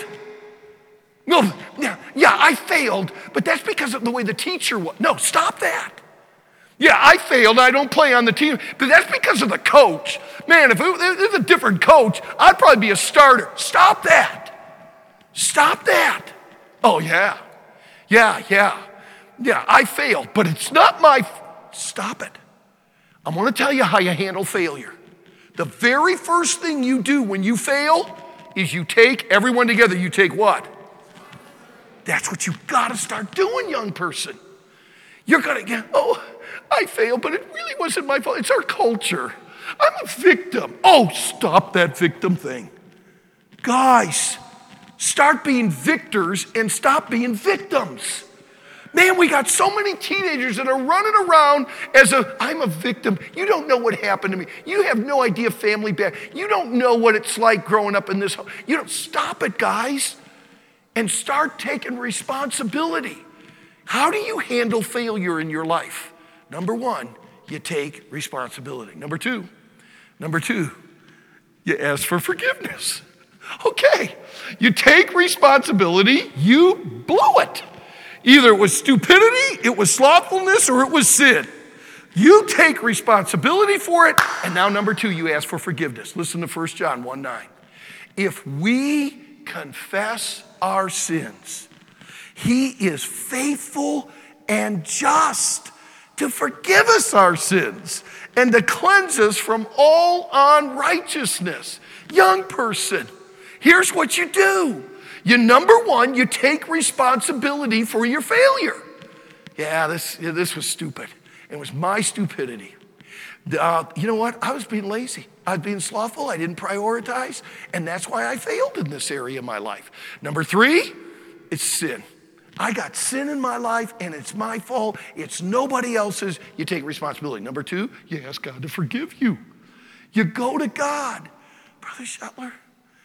No, yeah, yeah, I failed, but that's because of the way the teacher was. No, stop that. Yeah, I failed. I don't play on the team, but that's because of the coach. Man, if it was a different coach, I'd probably be a starter. Stop that. Stop that. Oh, yeah. Yeah, yeah. Yeah, I failed, but it's not my stop it. I'm going to tell you how you handle failure. The very first thing you do when you fail is you take everyone together. You take what? That's what you got to start doing, young person. You're going to get, oh, I failed, but it really wasn't my fault. It's our culture. I'm a victim. Oh, stop that victim thing. Guys, start being victors and stop being victims. Man, we got so many teenagers that are running around as a, I'm a victim. You don't know what happened to me. You have no idea family back. You don't know what it's like growing up in this home. You don't, stop it, guys, and start taking responsibility. How do you handle failure in your life? Number one, you take responsibility. Number two, number two, you ask for forgiveness. Okay, you take responsibility, you blew it. Either it was stupidity, it was slothfulness, or it was sin. You take responsibility for it, and now number two, you ask for forgiveness. Listen to First John one nine. If we confess our sins, he is faithful and just to forgive us our sins and to cleanse us from all unrighteousness. Young person, here's what you do. You, number one, you take responsibility for your failure. Yeah, this, yeah, this was stupid. It was my stupidity. Uh, you know what? I was being lazy. I was being slothful. I didn't prioritize. And that's why I failed in this area of my life. Number three, it's sin. I got sin in my life, and it's my fault. It's nobody else's. You take responsibility. Number two, you ask God to forgive you. You go to God. Brother Shetler,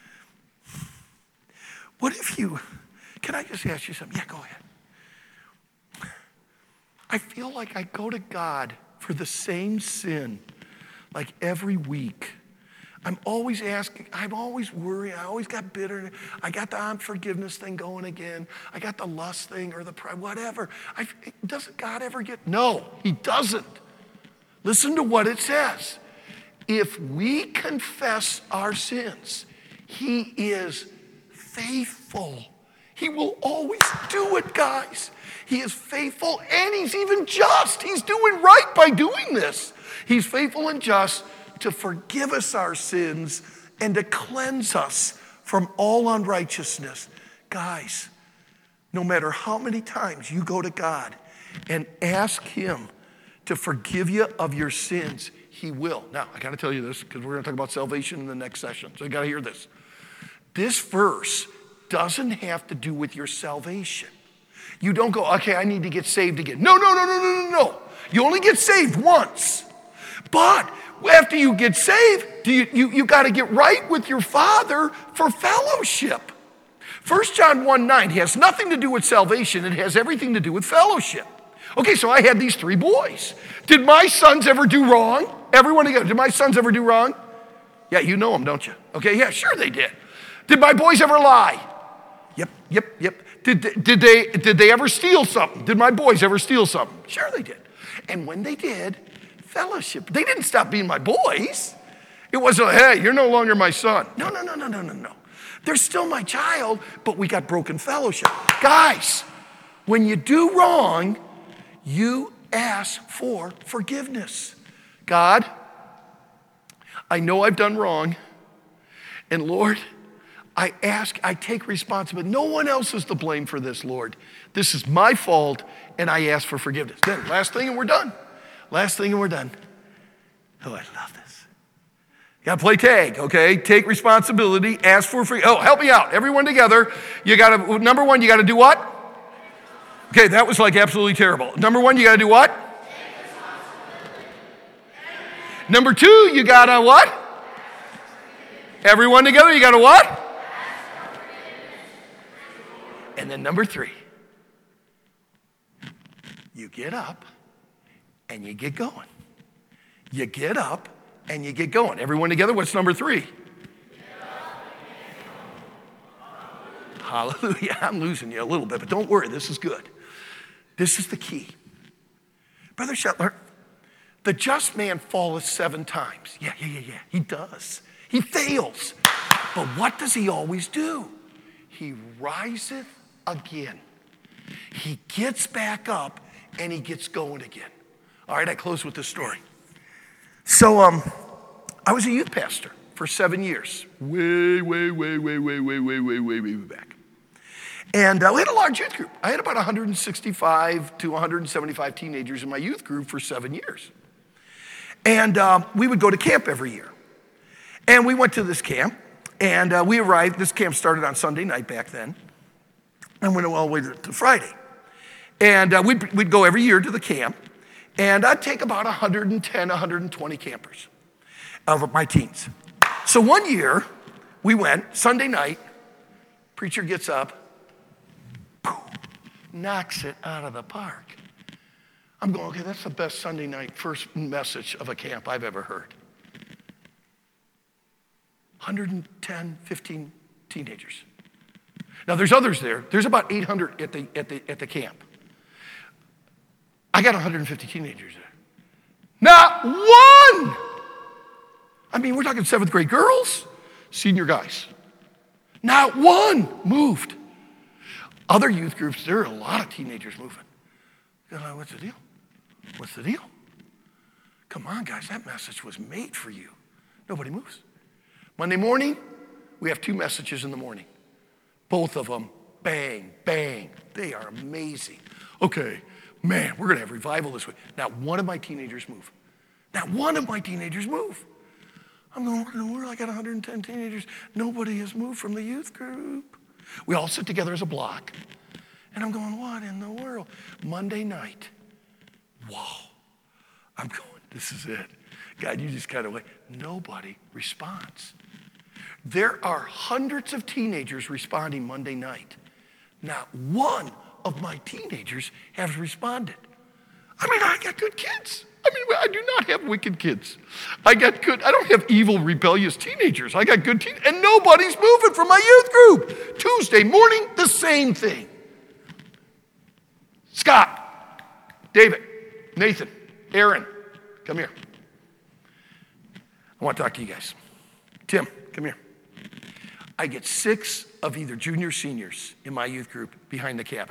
what if you, can I just ask you something? Yeah, go ahead. I feel like I go to God for the same sin like every week. I'm always asking, I'm always worried, I always got bitter. I got the unforgiveness thing going again. I got the lust thing or the pride, whatever. I, doesn't God ever get, no, he doesn't. Listen to what it says. If we confess our sins, he is faithful. He will always do it, guys. He is faithful and he's even just. He's doing right by doing this. He's faithful and just to forgive us our sins and to cleanse us from all unrighteousness. Guys, no matter how many times you go to God and ask him to forgive you of your sins, he will. Now, I got to tell you this because we're going to talk about salvation in the next session. So you got to hear this. This verse doesn't have to do with your salvation. You don't go, okay, I need to get saved again. No, no, no, no, no, no, no. You only get saved once. But after you get saved, do you, you, you got to get right with your Father for fellowship. First John one nine has nothing to do with salvation. It has everything to do with fellowship. Okay, so I had these three boys. Did my sons ever do wrong? Everyone together, did my sons ever do wrong? Yeah, you know them, don't you? Okay, yeah, sure they did. Did my boys ever lie? Yep, yep, yep. Did, did, they, did they ever steal something? Did my boys ever steal something? Sure they did. And when they did, fellowship. They didn't stop being my boys. It wasn't, hey, you're no longer my son. No, no, no, no, no, no, no. They're still my child, but we got broken fellowship. Guys, when you do wrong, you ask for forgiveness. God, I know I've done wrong, and Lord, I ask, I take responsibility. No one else is to blame for this, Lord. This is my fault, and I ask for forgiveness. Then, last thing, and we're done. Last thing, and we're done. Oh, I love this. You gotta play tag, okay? Take responsibility, ask for forgiveness. Oh, help me out. Everyone together. You gotta, number one, you gotta do what? Okay, that was like absolutely terrible. Number one, you gotta do what? Number two, you gotta what? Everyone together, you gotta what? And then number three, you get up and you get going. You get up and you get going. Everyone together, what's number three? Hallelujah. I'm losing you a little bit, but don't worry, this is good. This is the key. Brother Shetler, the just man falleth seven times. Yeah, yeah, yeah, yeah, he does. He fails. But what does he always do? He riseth again. He gets back up and he gets going again. All right, I close with this story. So um, I was a youth pastor for seven years. Way, way, way, way, way, way, way, way, way, way back. And uh, we had a large youth group. I had about one hundred sixty-five to one hundred seventy-five teenagers in my youth group for seven years. And uh, we would go to camp every year. And we went to this camp, and uh, we arrived. This camp started on Sunday night back then, and went all the way to, to Friday. And uh, we'd, we'd go every year to the camp, and I'd take about one hundred ten, one hundred twenty campers of my teens. So one year, we went, Sunday night, preacher gets up, knocks it out of the park. I'm going, okay, that's the best Sunday night first message of a camp I've ever heard. one hundred ten, fifteen teenagers. Now there's others there. There's about eight hundred at the, at the, at the camp. I got one hundred fifty teenagers there. Not one! I mean, we're talking seventh grade girls, senior guys. Not one moved. Other youth groups, there are a lot of teenagers moving. You know, what's the deal? What's the deal? Come on, guys, that message was made for you. Nobody moves. Monday morning, we have two messages in the morning. Both of them, bang, bang. They are amazing. Okay, man, we're going to have revival this week. Not one of my teenagers move. Not one of my teenagers move. I'm going, what in the world? I got one hundred ten teenagers. Nobody has moved from the youth group. We all sit together as a block. And I'm going, what in the world? Monday night. Wow. I'm going, this is it. God, you just kind of wait. Nobody responds. There are hundreds of teenagers responding Monday night. Not one of my teenagers has responded. I mean, I got good kids. I mean, I do not have wicked kids. I got good, I don't have evil, rebellious teenagers. I got good teenagers, and nobody's moving from my youth group. Tuesday morning, the same thing. Scott, David, Nathan, Aaron, come here. I want to talk to you guys. Tim, come here. I get six of either junior or seniors in my youth group behind the cabin.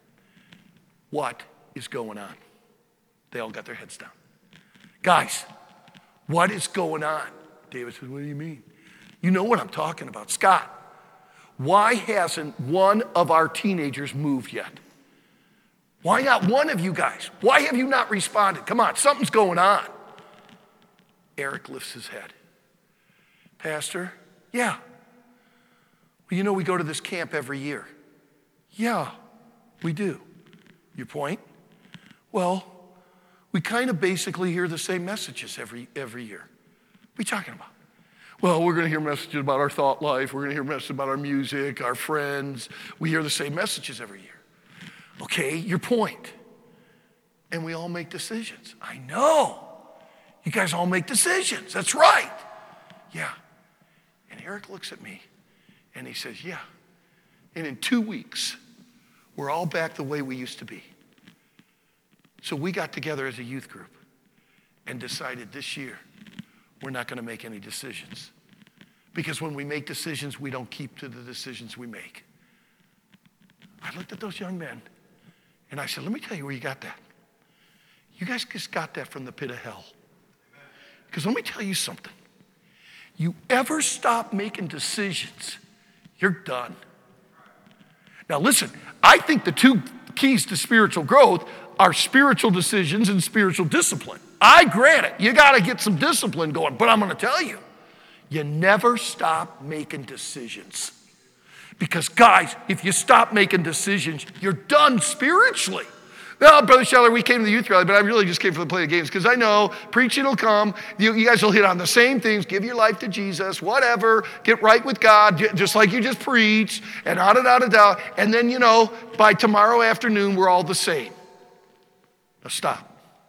What is going on? They all got their heads down. Guys, what is going on? David says, what do you mean? You know what I'm talking about. Scott, why hasn't one of our teenagers moved yet? Why not one of you guys? Why have you not responded? Come on, something's going on. Eric lifts his head. Pastor, yeah. Well, you know we go to this camp every year. Yeah, we do. Your point? Well, we kind of basically hear the same messages every, every year. What are you talking about? Well, we're going to hear messages about our thought life. We're going to hear messages about our music, our friends. We hear the same messages every year. Okay, your point. And we all make decisions. I know. You guys all make decisions. That's right. Yeah. And Eric looks at me and he says, yeah. And in two weeks, we're all back the way we used to be. So we got together as a youth group and decided this year we're not going to make any decisions. Because when we make decisions, we don't keep to the decisions we make. I looked at those young men and I said, let me tell you where you got that. You guys just got that from the pit of hell. Because let me tell you something. You ever stop making decisions, you're done. Now listen, I think the two keys to spiritual growth are spiritual decisions and spiritual discipline. I grant it. You got to get some discipline going. But I'm going to tell you, you never stop making decisions. Because guys, if you stop making decisions, you're done spiritually. Well, Brother Scheller, we came to the youth rally, but I really just came for the play of games because I know preaching will come. You, you guys will hit on the same things. Give your life to Jesus, whatever. Get right with God, just like you just preached, and da da da da da. And then, you know, by tomorrow afternoon, we're all the same. Now stop.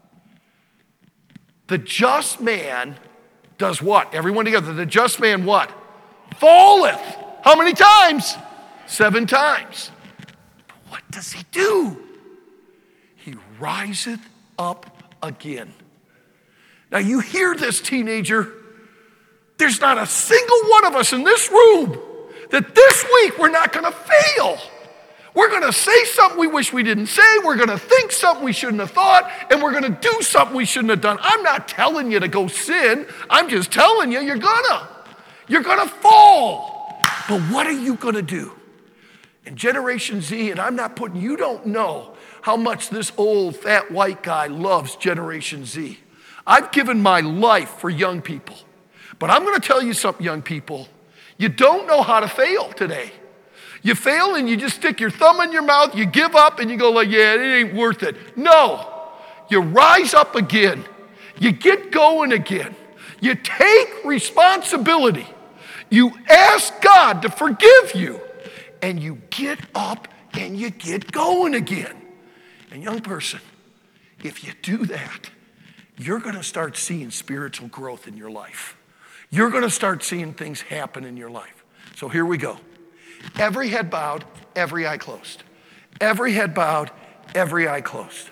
The just man does what? Everyone together. The just man what? Falleth. How many times? Seven times. But what does he do? He riseth up again. Now you hear this, teenager. There's not a single one of us in this room that this week we're not going to fail. We're going to say something we wish we didn't say. We're going to think something we shouldn't have thought. And we're going to do something we shouldn't have done. I'm not telling you to go sin. I'm just telling you you're going to. You're going to fall. But what are you going to do? And Generation Z, and I'm not putting, you don't know how much this old fat white guy loves Generation Z. I've given my life for young people. But I'm going to tell you something, young people. You don't know how to fail today. You fail and you just stick your thumb in your mouth, you give up and you go like, yeah, it ain't worth it. No, you rise up again. You get going again. You take responsibility. You ask God to forgive you and you get up and you get going again. And young person, if you do that, you're going to start seeing spiritual growth in your life. You're going to start seeing things happen in your life. So here we go. Every head bowed, every eye closed. Every head bowed, every eye closed.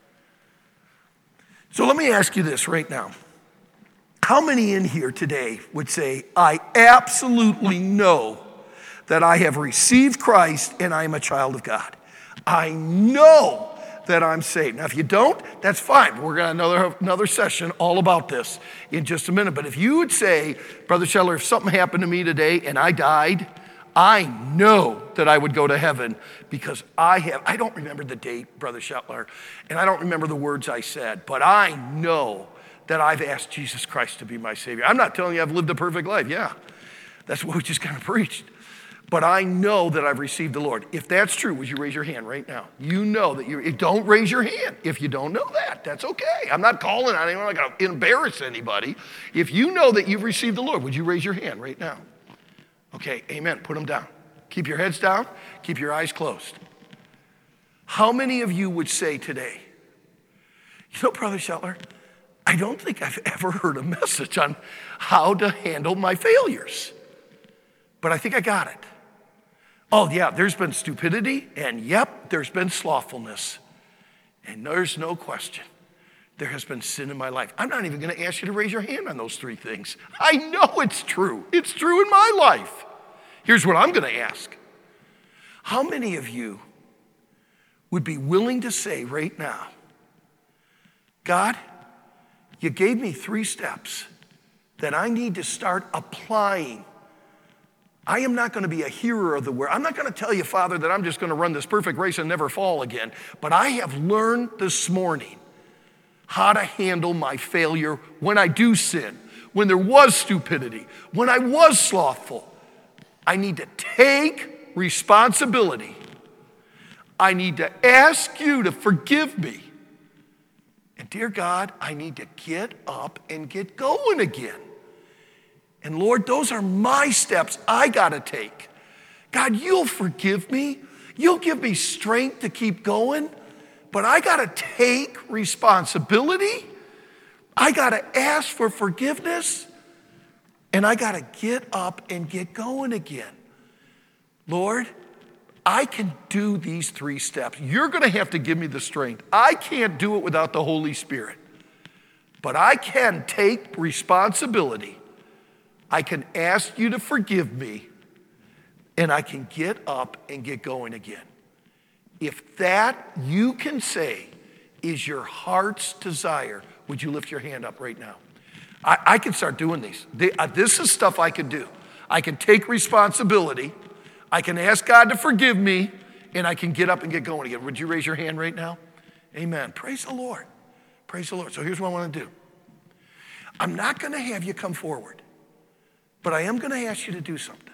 So let me ask you this right now. How many in here today would say, I absolutely know that I have received Christ and I am a child of God? I know that I'm saved. Now, if you don't, that's fine. We're going to have another, another session all about this in just a minute. But if you would say, Brother Scheller, if something happened to me today and I died, I know that I would go to heaven because I have, I don't remember the date, Brother Scheller, and I don't remember the words I said, but I know that I've asked Jesus Christ to be my Savior. I'm not telling you I've lived a perfect life. Yeah, that's what we just kind of preached. But I know that I've received the Lord. If that's true, would you raise your hand right now? You know that you, don't raise your hand. If you don't know that, that's okay. I'm not calling on anyone. I'm not going to embarrass anybody. If you know that you've received the Lord, would you raise your hand right now? Okay, amen. Put them down. Keep your heads down. Keep your eyes closed. How many of you would say today, you know, Brother Scheller, I don't think I've ever heard a message on how to handle my failures, but I think I got it. Oh, yeah, there's been stupidity, and yep, there's been slothfulness, and there's no question. There has been sin in my life. I'm not even going to ask you to raise your hand on those three things. I know it's true. It's true in my life. Here's what I'm going to ask. How many of you would be willing to say right now, God, you gave me three steps that I need to start applying. I am not going to be a hearer of the word. I'm not going to tell you, Father, that I'm just going to run this perfect race and never fall again. But I have learned this morning how to handle my failure when I do sin, when there was stupidity, when I was slothful. I need to take responsibility. I need to ask you to forgive me. And dear God, I need to get up and get going again. And Lord, those are my steps I got to take. God, you'll forgive me. You'll give me strength to keep going. But I got to take responsibility. I got to ask for forgiveness. And I got to get up and get going again. Lord, I can do these three steps. You're going to have to give me the strength. I can't do it without the Holy Spirit. But I can take responsibility. I can ask you to forgive me. And I can get up and get going again. If that you can say is your heart's desire, would you lift your hand up right now? I, I can start doing these. They, uh, this is stuff I can do. I can take responsibility. I can ask God to forgive me, and I can get up and get going again. Would you raise your hand right now? Amen. Praise the Lord. Praise the Lord. So here's what I want to do. I'm not going to have you come forward, but I am going to ask you to do something.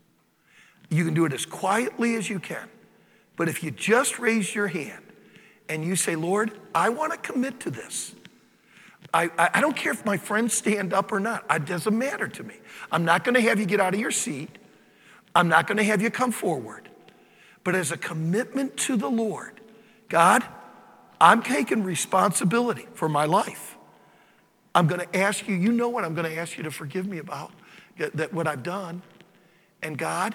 You can do it as quietly as you can. But if you just raise your hand and you say, Lord, I want to commit to this. I, I, I don't care if my friends stand up or not. It doesn't matter to me. I'm not going to have you get out of your seat. I'm not going to have you come forward. But as a commitment to the Lord, God, I'm taking responsibility for my life. I'm going to ask you, you know what I'm going to ask you to forgive me about, that what I've done. And God,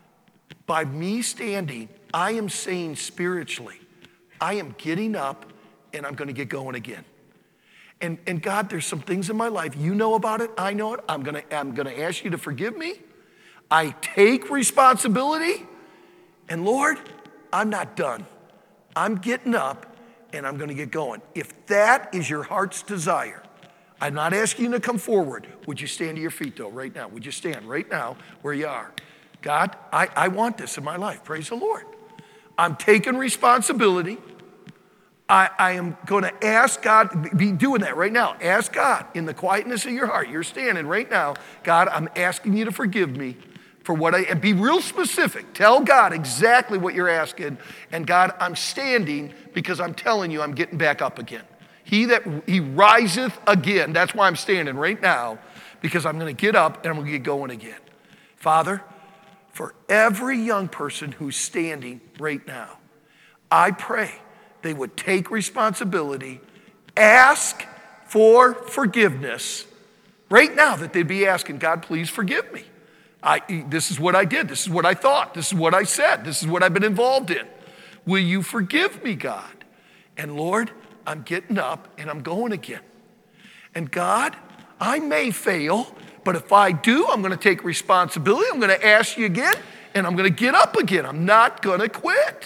by me standing, I am saying spiritually, I am getting up and I'm going to get going again. And, and God, there's some things in my life, you know about it, I know it, I'm going to, I'm going to ask you to forgive me. I take responsibility. And Lord, I'm not done. I'm getting up and I'm going to get going. If that is your heart's desire, I'm not asking you to come forward. Would you stand to your feet though right now? Would you stand right now where you are? God, I, I want this in my life. Praise the Lord. I'm taking responsibility. I, I am going to ask God, be doing that right now. Ask God in the quietness of your heart. You're standing right now. God, I'm asking you to forgive me for what I, and be real specific. Tell God exactly what you're asking. And God, I'm standing because I'm telling you I'm getting back up again. He that, he riseth again. That's why I'm standing right now, because I'm going to get up and I'm going to get going again. Father, for every young person who's standing right now, I pray they would take responsibility, ask for forgiveness right now, that they'd be asking, God, please forgive me. I, this is what I did. This is what I thought. This is what I said. This is what I've been involved in. Will you forgive me, God? And Lord, I'm getting up and I'm going again. And God, I may fail, but if I do, I'm going to take responsibility. I'm going to ask you again, and I'm going to get up again. I'm not going to quit.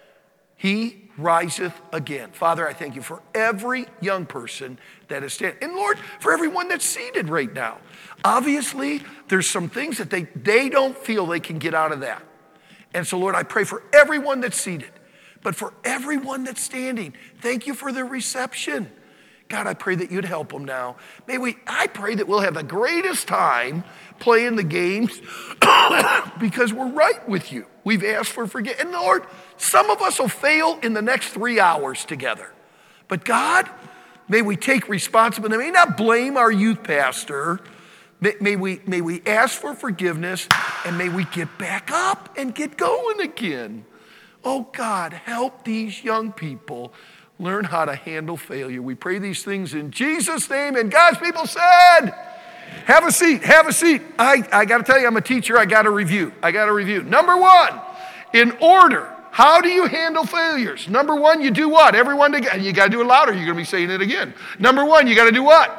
He riseth again. Father, I thank you for every young person that is standing. And Lord, for everyone that's seated right now. Obviously, there's some things that they, they don't feel they can get out of that. And so, Lord, I pray for everyone that's seated, but for everyone that's standing, thank you for their reception. God, I pray that you'd help them now. May we, I pray that we'll have the greatest time playing the games because we're right with you. We've asked for forgiveness. And Lord, some of us will fail in the next three hours together. But God, may we take responsibility. May not blame our youth pastor. May, may, we, may we ask for forgiveness, and may we get back up and get going again. Oh God, help these young people learn how to handle failure. We pray these things in Jesus' name, and God's people said, have a seat, have a seat. I, I got to tell you, I'm a teacher. I got to review. I got to review. Number one, in order, how do you handle failures? Number one, you do what? Everyone together. You got to do it louder. You're going to be saying it again. Number one, you got to do what?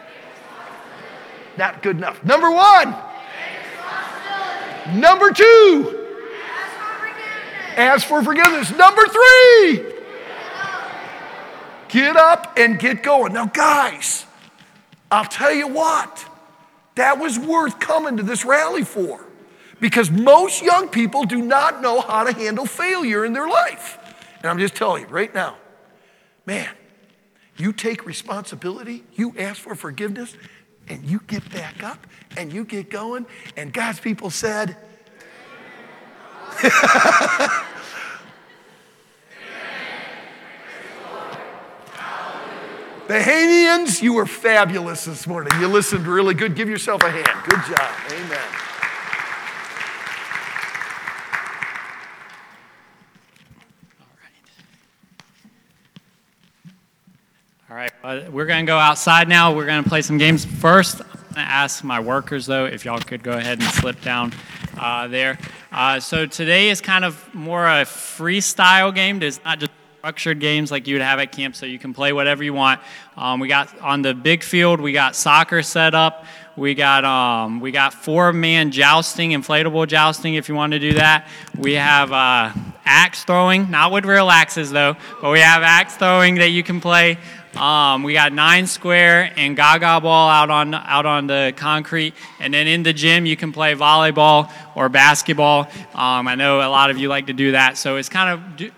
Not good enough. Number one. Number two. Ask for forgiveness. Number three. Get up and get going. Now, guys, I'll tell you what. That was worth coming to this rally for. Because most young people do not know how to handle failure in their life. And I'm just telling you right now, man, you take responsibility, you ask for forgiveness, and you get back up and you get going. And God's people said, Bahamians, you were fabulous this morning. You listened really good. Give yourself a hand. Good job. Amen. All right, uh, we're going to go outside now. We're going to play some games. First, I'm going to ask my workers, though, if y'all could go ahead and slip down uh, there. Uh, so today is kind of more a freestyle game. It's not just structured games like you would have at camp, so you can play whatever you want. Um, we got on the big field, we got soccer set up. We got um, we got four-man jousting, inflatable jousting if you want to do that. We have uh, axe throwing, not with real axes though, but we have axe throwing that you can play. Um, we got nine square and gaga ball out on out on the concrete, and then in the gym you can play volleyball or basketball. Um, I know a lot of you like to do that, so it's kind of